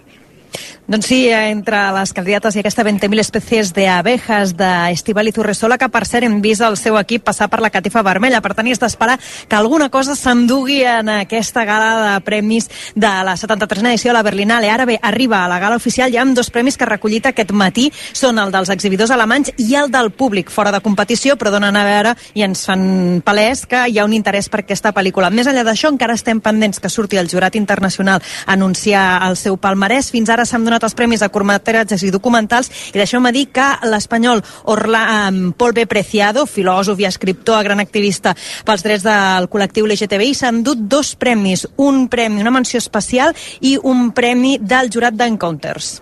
[SPEAKER 9] Doncs sí, entre les candidates hi ha aquesta veinte mil especies d'abejas d'Estíbaliz Urresola, que per cert hem vist el seu equip passar per la catifa vermella. Per tant, és d'esperar que alguna cosa s'endugui en aquesta gala de premis de la setanta-tresena edició de la Berlinale. Ara bé, arriba a la gala oficial ja amb dos premis que ha recollit aquest matí. Són el dels exhibidors alemanys i el del públic, fora de competició, però donen a veure i ens fan palès que hi ha un interès per aquesta pel·lícula. Més enllà d'això, encara estem pendents que surti el jurat internacional a anunciar el seu palmarès. Fins ara s'han donat els premis a curtmetratges i documentals, i deixeu-me dir que l'espanyol Orla, um, Pol B. Preciado, filòsof i escriptor, gran activista pels drets del col·lectiu L G T B I, s'ha endut dos premis, un premi, una menció especial i un premi del jurat d'Encounters.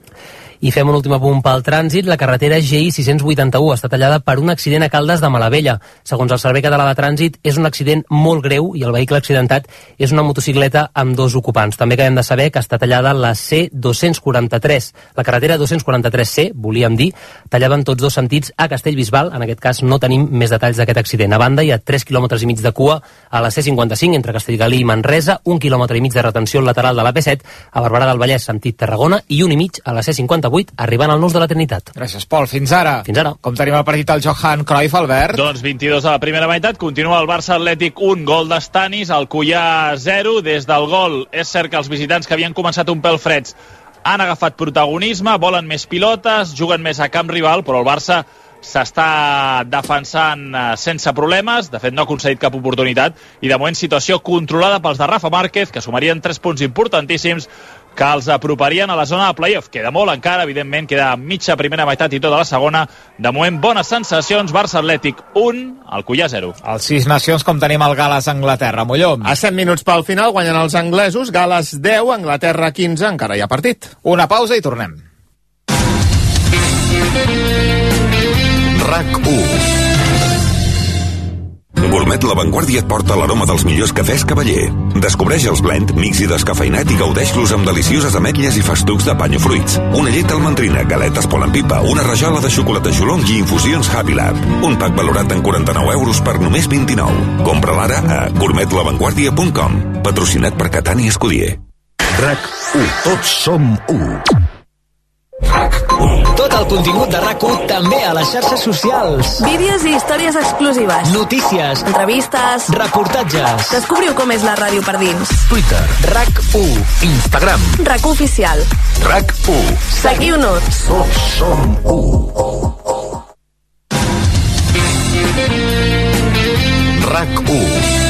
[SPEAKER 7] I fem un últim apunt pel trànsit. La carretera G I sis cents vuitanta-u està tallada per un accident a Caldes de Malavella. Segons el Servei Català de Trànsit, és un accident molt greu i el vehicle accidentat és una motocicleta amb dos ocupants. També acabem de saber que està tallada la C dos-cents quaranta-tres. La carretera dos-cents quaranta-tres C, volíem dir, tallava en tots dos sentits a Castellbisbal. En aquest cas no tenim més detalls d'aquest accident. A banda, hi ha tres quilòmetres i mig de cua a la C cinquanta-cinc entre Castellgalí i Manresa, un quilòmetre i mig de retenció lateral de la P set a Barberà del Vallès, sentit Tarragona, i un i mig a la C cinquanta-vuit, arribant al Nus de la Trinitat.
[SPEAKER 2] Gràcies, Pol. Fins ara.
[SPEAKER 7] Fins ara.
[SPEAKER 2] Com tenim el partit al Johan Cruyff, Albert?
[SPEAKER 6] Doncs vint-i-dos a la primera meitat. Continua el Barça Atlètic un, gol d'Estanis, el Cuià zero. Des del gol, és cert que els visitants que havien començat un pèl freds han agafat protagonisme, volen més pilotes, juguen més a camp rival, però el Barça s'està defensant sense problemes. De fet, no ha aconseguit cap oportunitat i de moment situació controlada pels de Rafa Márquez, que sumarien tres punts importantíssims que els aproparien a la zona de playoff. Queda molt encara, evidentment, queda mitja primera meitat i tota la segona. De moment, bones sensacions. Barça Atlètic un, el Cuià zero.
[SPEAKER 2] Els sis nacions, com tenim el Gal·les Anglaterra, Molló.
[SPEAKER 5] A set minuts pel final guanyen els anglesos, Gal·les deu, Anglaterra quinze, encara hi ha partit.
[SPEAKER 2] Una pausa i tornem.
[SPEAKER 10] RAC u. Gourmet La Vanguardia et porta l'aroma dels millors cafès Cavaller. Descobreix els blend, mix i descafeinat i gaudeix-los amb delicioses ametlles i festucs de panyo fruits. Una llet almendrina, galetes polampipa, una rajola de xocolata xolong i infusions Happy Lab. Un pack valorat en quaranta-nou euros per només vint-i-nou. Compra-la ara a gourmet la vanguardia punt com. Patrocinat per Catani Escudier.
[SPEAKER 11] RAC u. Tots som u.
[SPEAKER 12] Tot el contingut de RAC u també a les xarxes socials.
[SPEAKER 13] Vídeos i històries exclusives.
[SPEAKER 12] Notícies.
[SPEAKER 13] Entrevistes.
[SPEAKER 12] Reportatges.
[SPEAKER 13] Descobriu com és la ràdio per dins.
[SPEAKER 11] Twitter.
[SPEAKER 12] RAC u.
[SPEAKER 11] Instagram.
[SPEAKER 13] RAC u Oficial.
[SPEAKER 11] RAC u.
[SPEAKER 13] Seguiu-nos.
[SPEAKER 11] Tots som u. RAC u.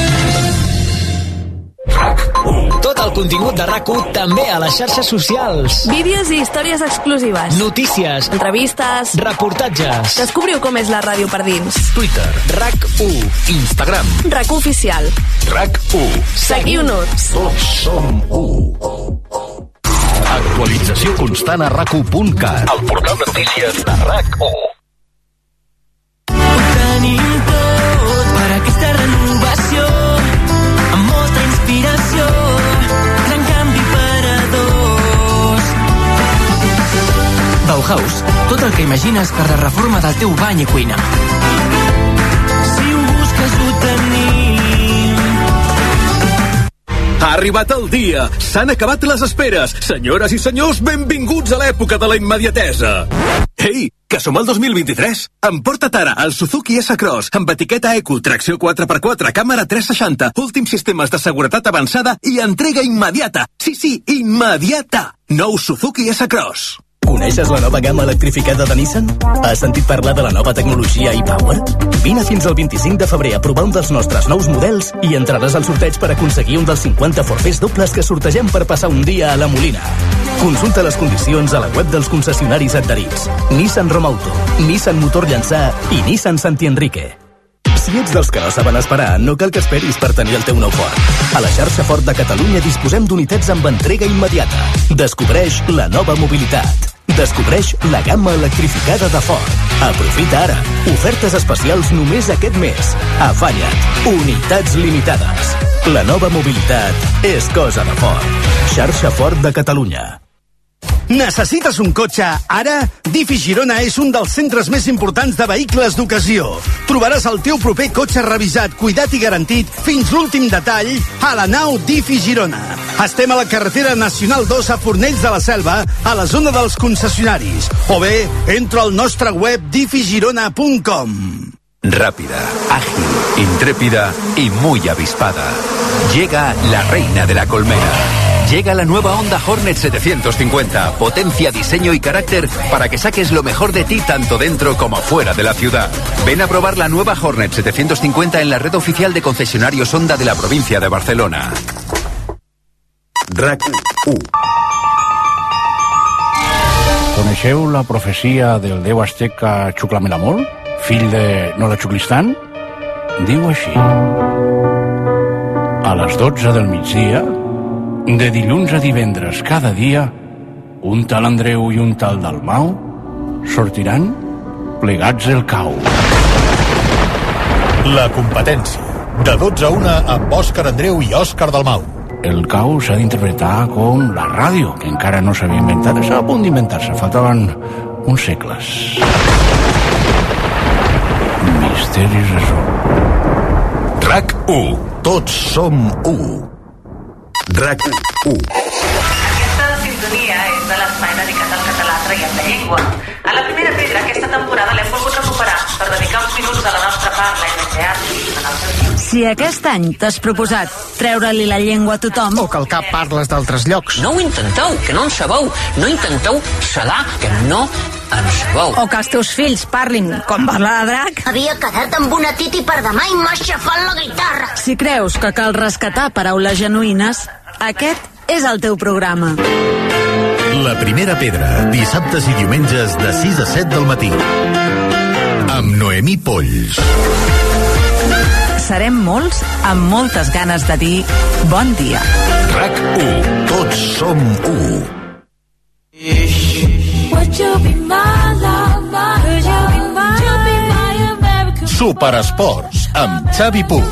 [SPEAKER 12] Tot el contingut de RAC u també a les xarxes socials.
[SPEAKER 13] Vídeos i històries exclusives.
[SPEAKER 12] Notícies.
[SPEAKER 13] Entrevistes.
[SPEAKER 12] Reportatges.
[SPEAKER 13] Descobriu com és la ràdio per dins.
[SPEAKER 11] Twitter.
[SPEAKER 12] RAC u.
[SPEAKER 11] Instagram.
[SPEAKER 13] RAC u Oficial.
[SPEAKER 11] RAC u.
[SPEAKER 13] Seguiu-nos.
[SPEAKER 11] Tots som u. Actualització constant a rac u punt cat. El portal de notícies de RAC u.
[SPEAKER 14] Ho tenim tot per aquesta renovació, amb molta inspiració, gran canvi per a dos. Bauhaus, tot el que imagines per la reforma del teu bany i cuina. Si ho busques ho tenim.
[SPEAKER 15] Ha arribat el dia, s'han acabat les esperes. Senyores i senyors, benvinguts a l'època de la immediatesa. Ei, que som al dos mil vint-i-tres. Emporta't ara el Suzuki S-Cross amb etiqueta Eco, tracció quatre per quatre, càmera tres seixanta, últims sistemes de seguretat avançada i entrega immediata. Sí, sí, immediata. Nou Suzuki S-Cross.
[SPEAKER 16] Coneixes la nova gamma electrificada de Nissan? Has sentit parlar de la nova tecnologia e-Power? Vine fins al vint-i-cinc de febrer a provar un dels nostres nous models i entraràs al sorteig per aconseguir un dels cinquanta forfers dobles que sortegem per passar un dia a la Molina. Consulta les condicions a la web dels concessionaris adherits. Nissan Romauto, Nissan Motor Llançà i Nissan Santi Enrique. Si ets dels que no saben esperar, no cal que esperis per tenir el teu nou Ford. A la xarxa Ford de Catalunya disposem d'unitats amb entrega immediata. Descobreix la nova mobilitat. Descobreix la gamma electrificada de Ford. Aprofita ara. Ofertes especials només aquest mes. Afanya't. Unitats limitades. La nova mobilitat és cosa de Ford. Xarxa Ford de Catalunya.
[SPEAKER 17] Necessites un cotxe ara? Difi Girona és un dels centres més importants de vehicles d'ocasió. Trobaràs el teu proper cotxe revisat, cuidat i garantit fins l'últim detall a la nau Difi Girona. Estem a la carretera nacional dos a Fornells de la Selva, a la zona dels concessionaris. O bé, entra al nostre web difi girona punt com.
[SPEAKER 18] Rápida, ágil, intrépida y muy avispada. Llega la reina de la colmena. Llega la nueva Honda Hornet setecientos cincuenta. Potencia, diseño y carácter para que saques lo mejor de ti tanto dentro como fuera de la ciudad. Ven a probar la nueva Hornet setecientos cincuenta en la red oficial de concesionarios Honda de la provincia de Barcelona.
[SPEAKER 11] RAC u.
[SPEAKER 19] Coneixeu la profecia del déu azteca Xuclamelamol, fill de Norachuclistan? Diu així: a les dotze del migdia, de dilluns a divendres cada dia, un tal Andreu i un tal Dalmau sortiran plegats el cau.
[SPEAKER 20] La competència, de dotze a una amb Òscar Andreu i Òscar Dalmau.
[SPEAKER 19] El cau s'ha d'interpretar com la ràdio, que encara no s'havia inventat, estava a punt d'inventar-se, faltaven uns segles. Misteris resolts.
[SPEAKER 11] RAC u. Tots som u. RAC u.
[SPEAKER 21] Aquesta sintonia és de l'espai dedicat al català traient de llengua. A la primera pedra aquesta temporada l'hem volgut recuperar per dedicar uns minuts a la nostra parla i de teatre en el seu llibre.
[SPEAKER 22] Si aquest any t'has proposat treure-li la llengua a tothom...
[SPEAKER 23] O que al cap parles d'altres llocs.
[SPEAKER 24] No ho intenteu, que no en sabeu. No intenteu sedar, que no en sabeu.
[SPEAKER 22] O que els teus fills parlin com parla de drac.
[SPEAKER 25] Havia quedat amb una titi per demà i m'ha aixafat la guitarra.
[SPEAKER 22] Si creus que cal rescatar paraules genuïnes, aquest és el teu programa.
[SPEAKER 20] La primera pedra, dissabtes i diumenges de sis a set del matí. Amb Noemí Polls.
[SPEAKER 22] Serem molts amb moltes ganes de dir bon dia.
[SPEAKER 11] RAC u. Tots som u.
[SPEAKER 20] Superesports, amb Xavi Puig.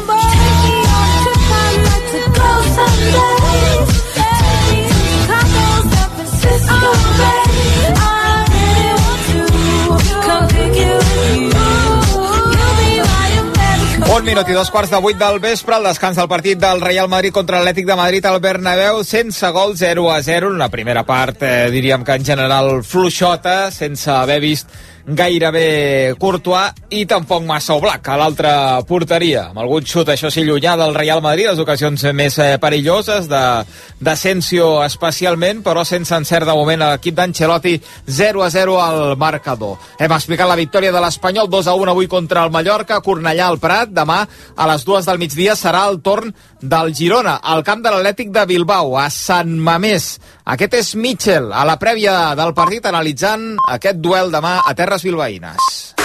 [SPEAKER 2] Un minut i dos quarts de vuit del vespre, el descans del partit del Real Madrid contra l'Atlètic de Madrid al Bernabéu, sense gol, zero a zero. En la primera part, eh, diríem que en general fluixota, sense haver vist gairebé Courtois i tampoc massa Oblak a l'altra porteria, amb algun xut, això sí, llunyà del Real Madrid, les ocasions més eh, perilloses de d'Asensio especialment, però sense encert de moment a l'equip d'Ancelotti. Zero a zero al marcador. Hem explicat la victòria de l'Espanyol, dos a un avui contra el Mallorca, Cornellà al Prat. Demà a les dues del migdia serà el torn del Girona al camp de l'Atlètic de Bilbao, a Sant Mamés. Aquest és Mitchell a la prèvia del partit analitzant aquest duel demà a terres bilbaïnes.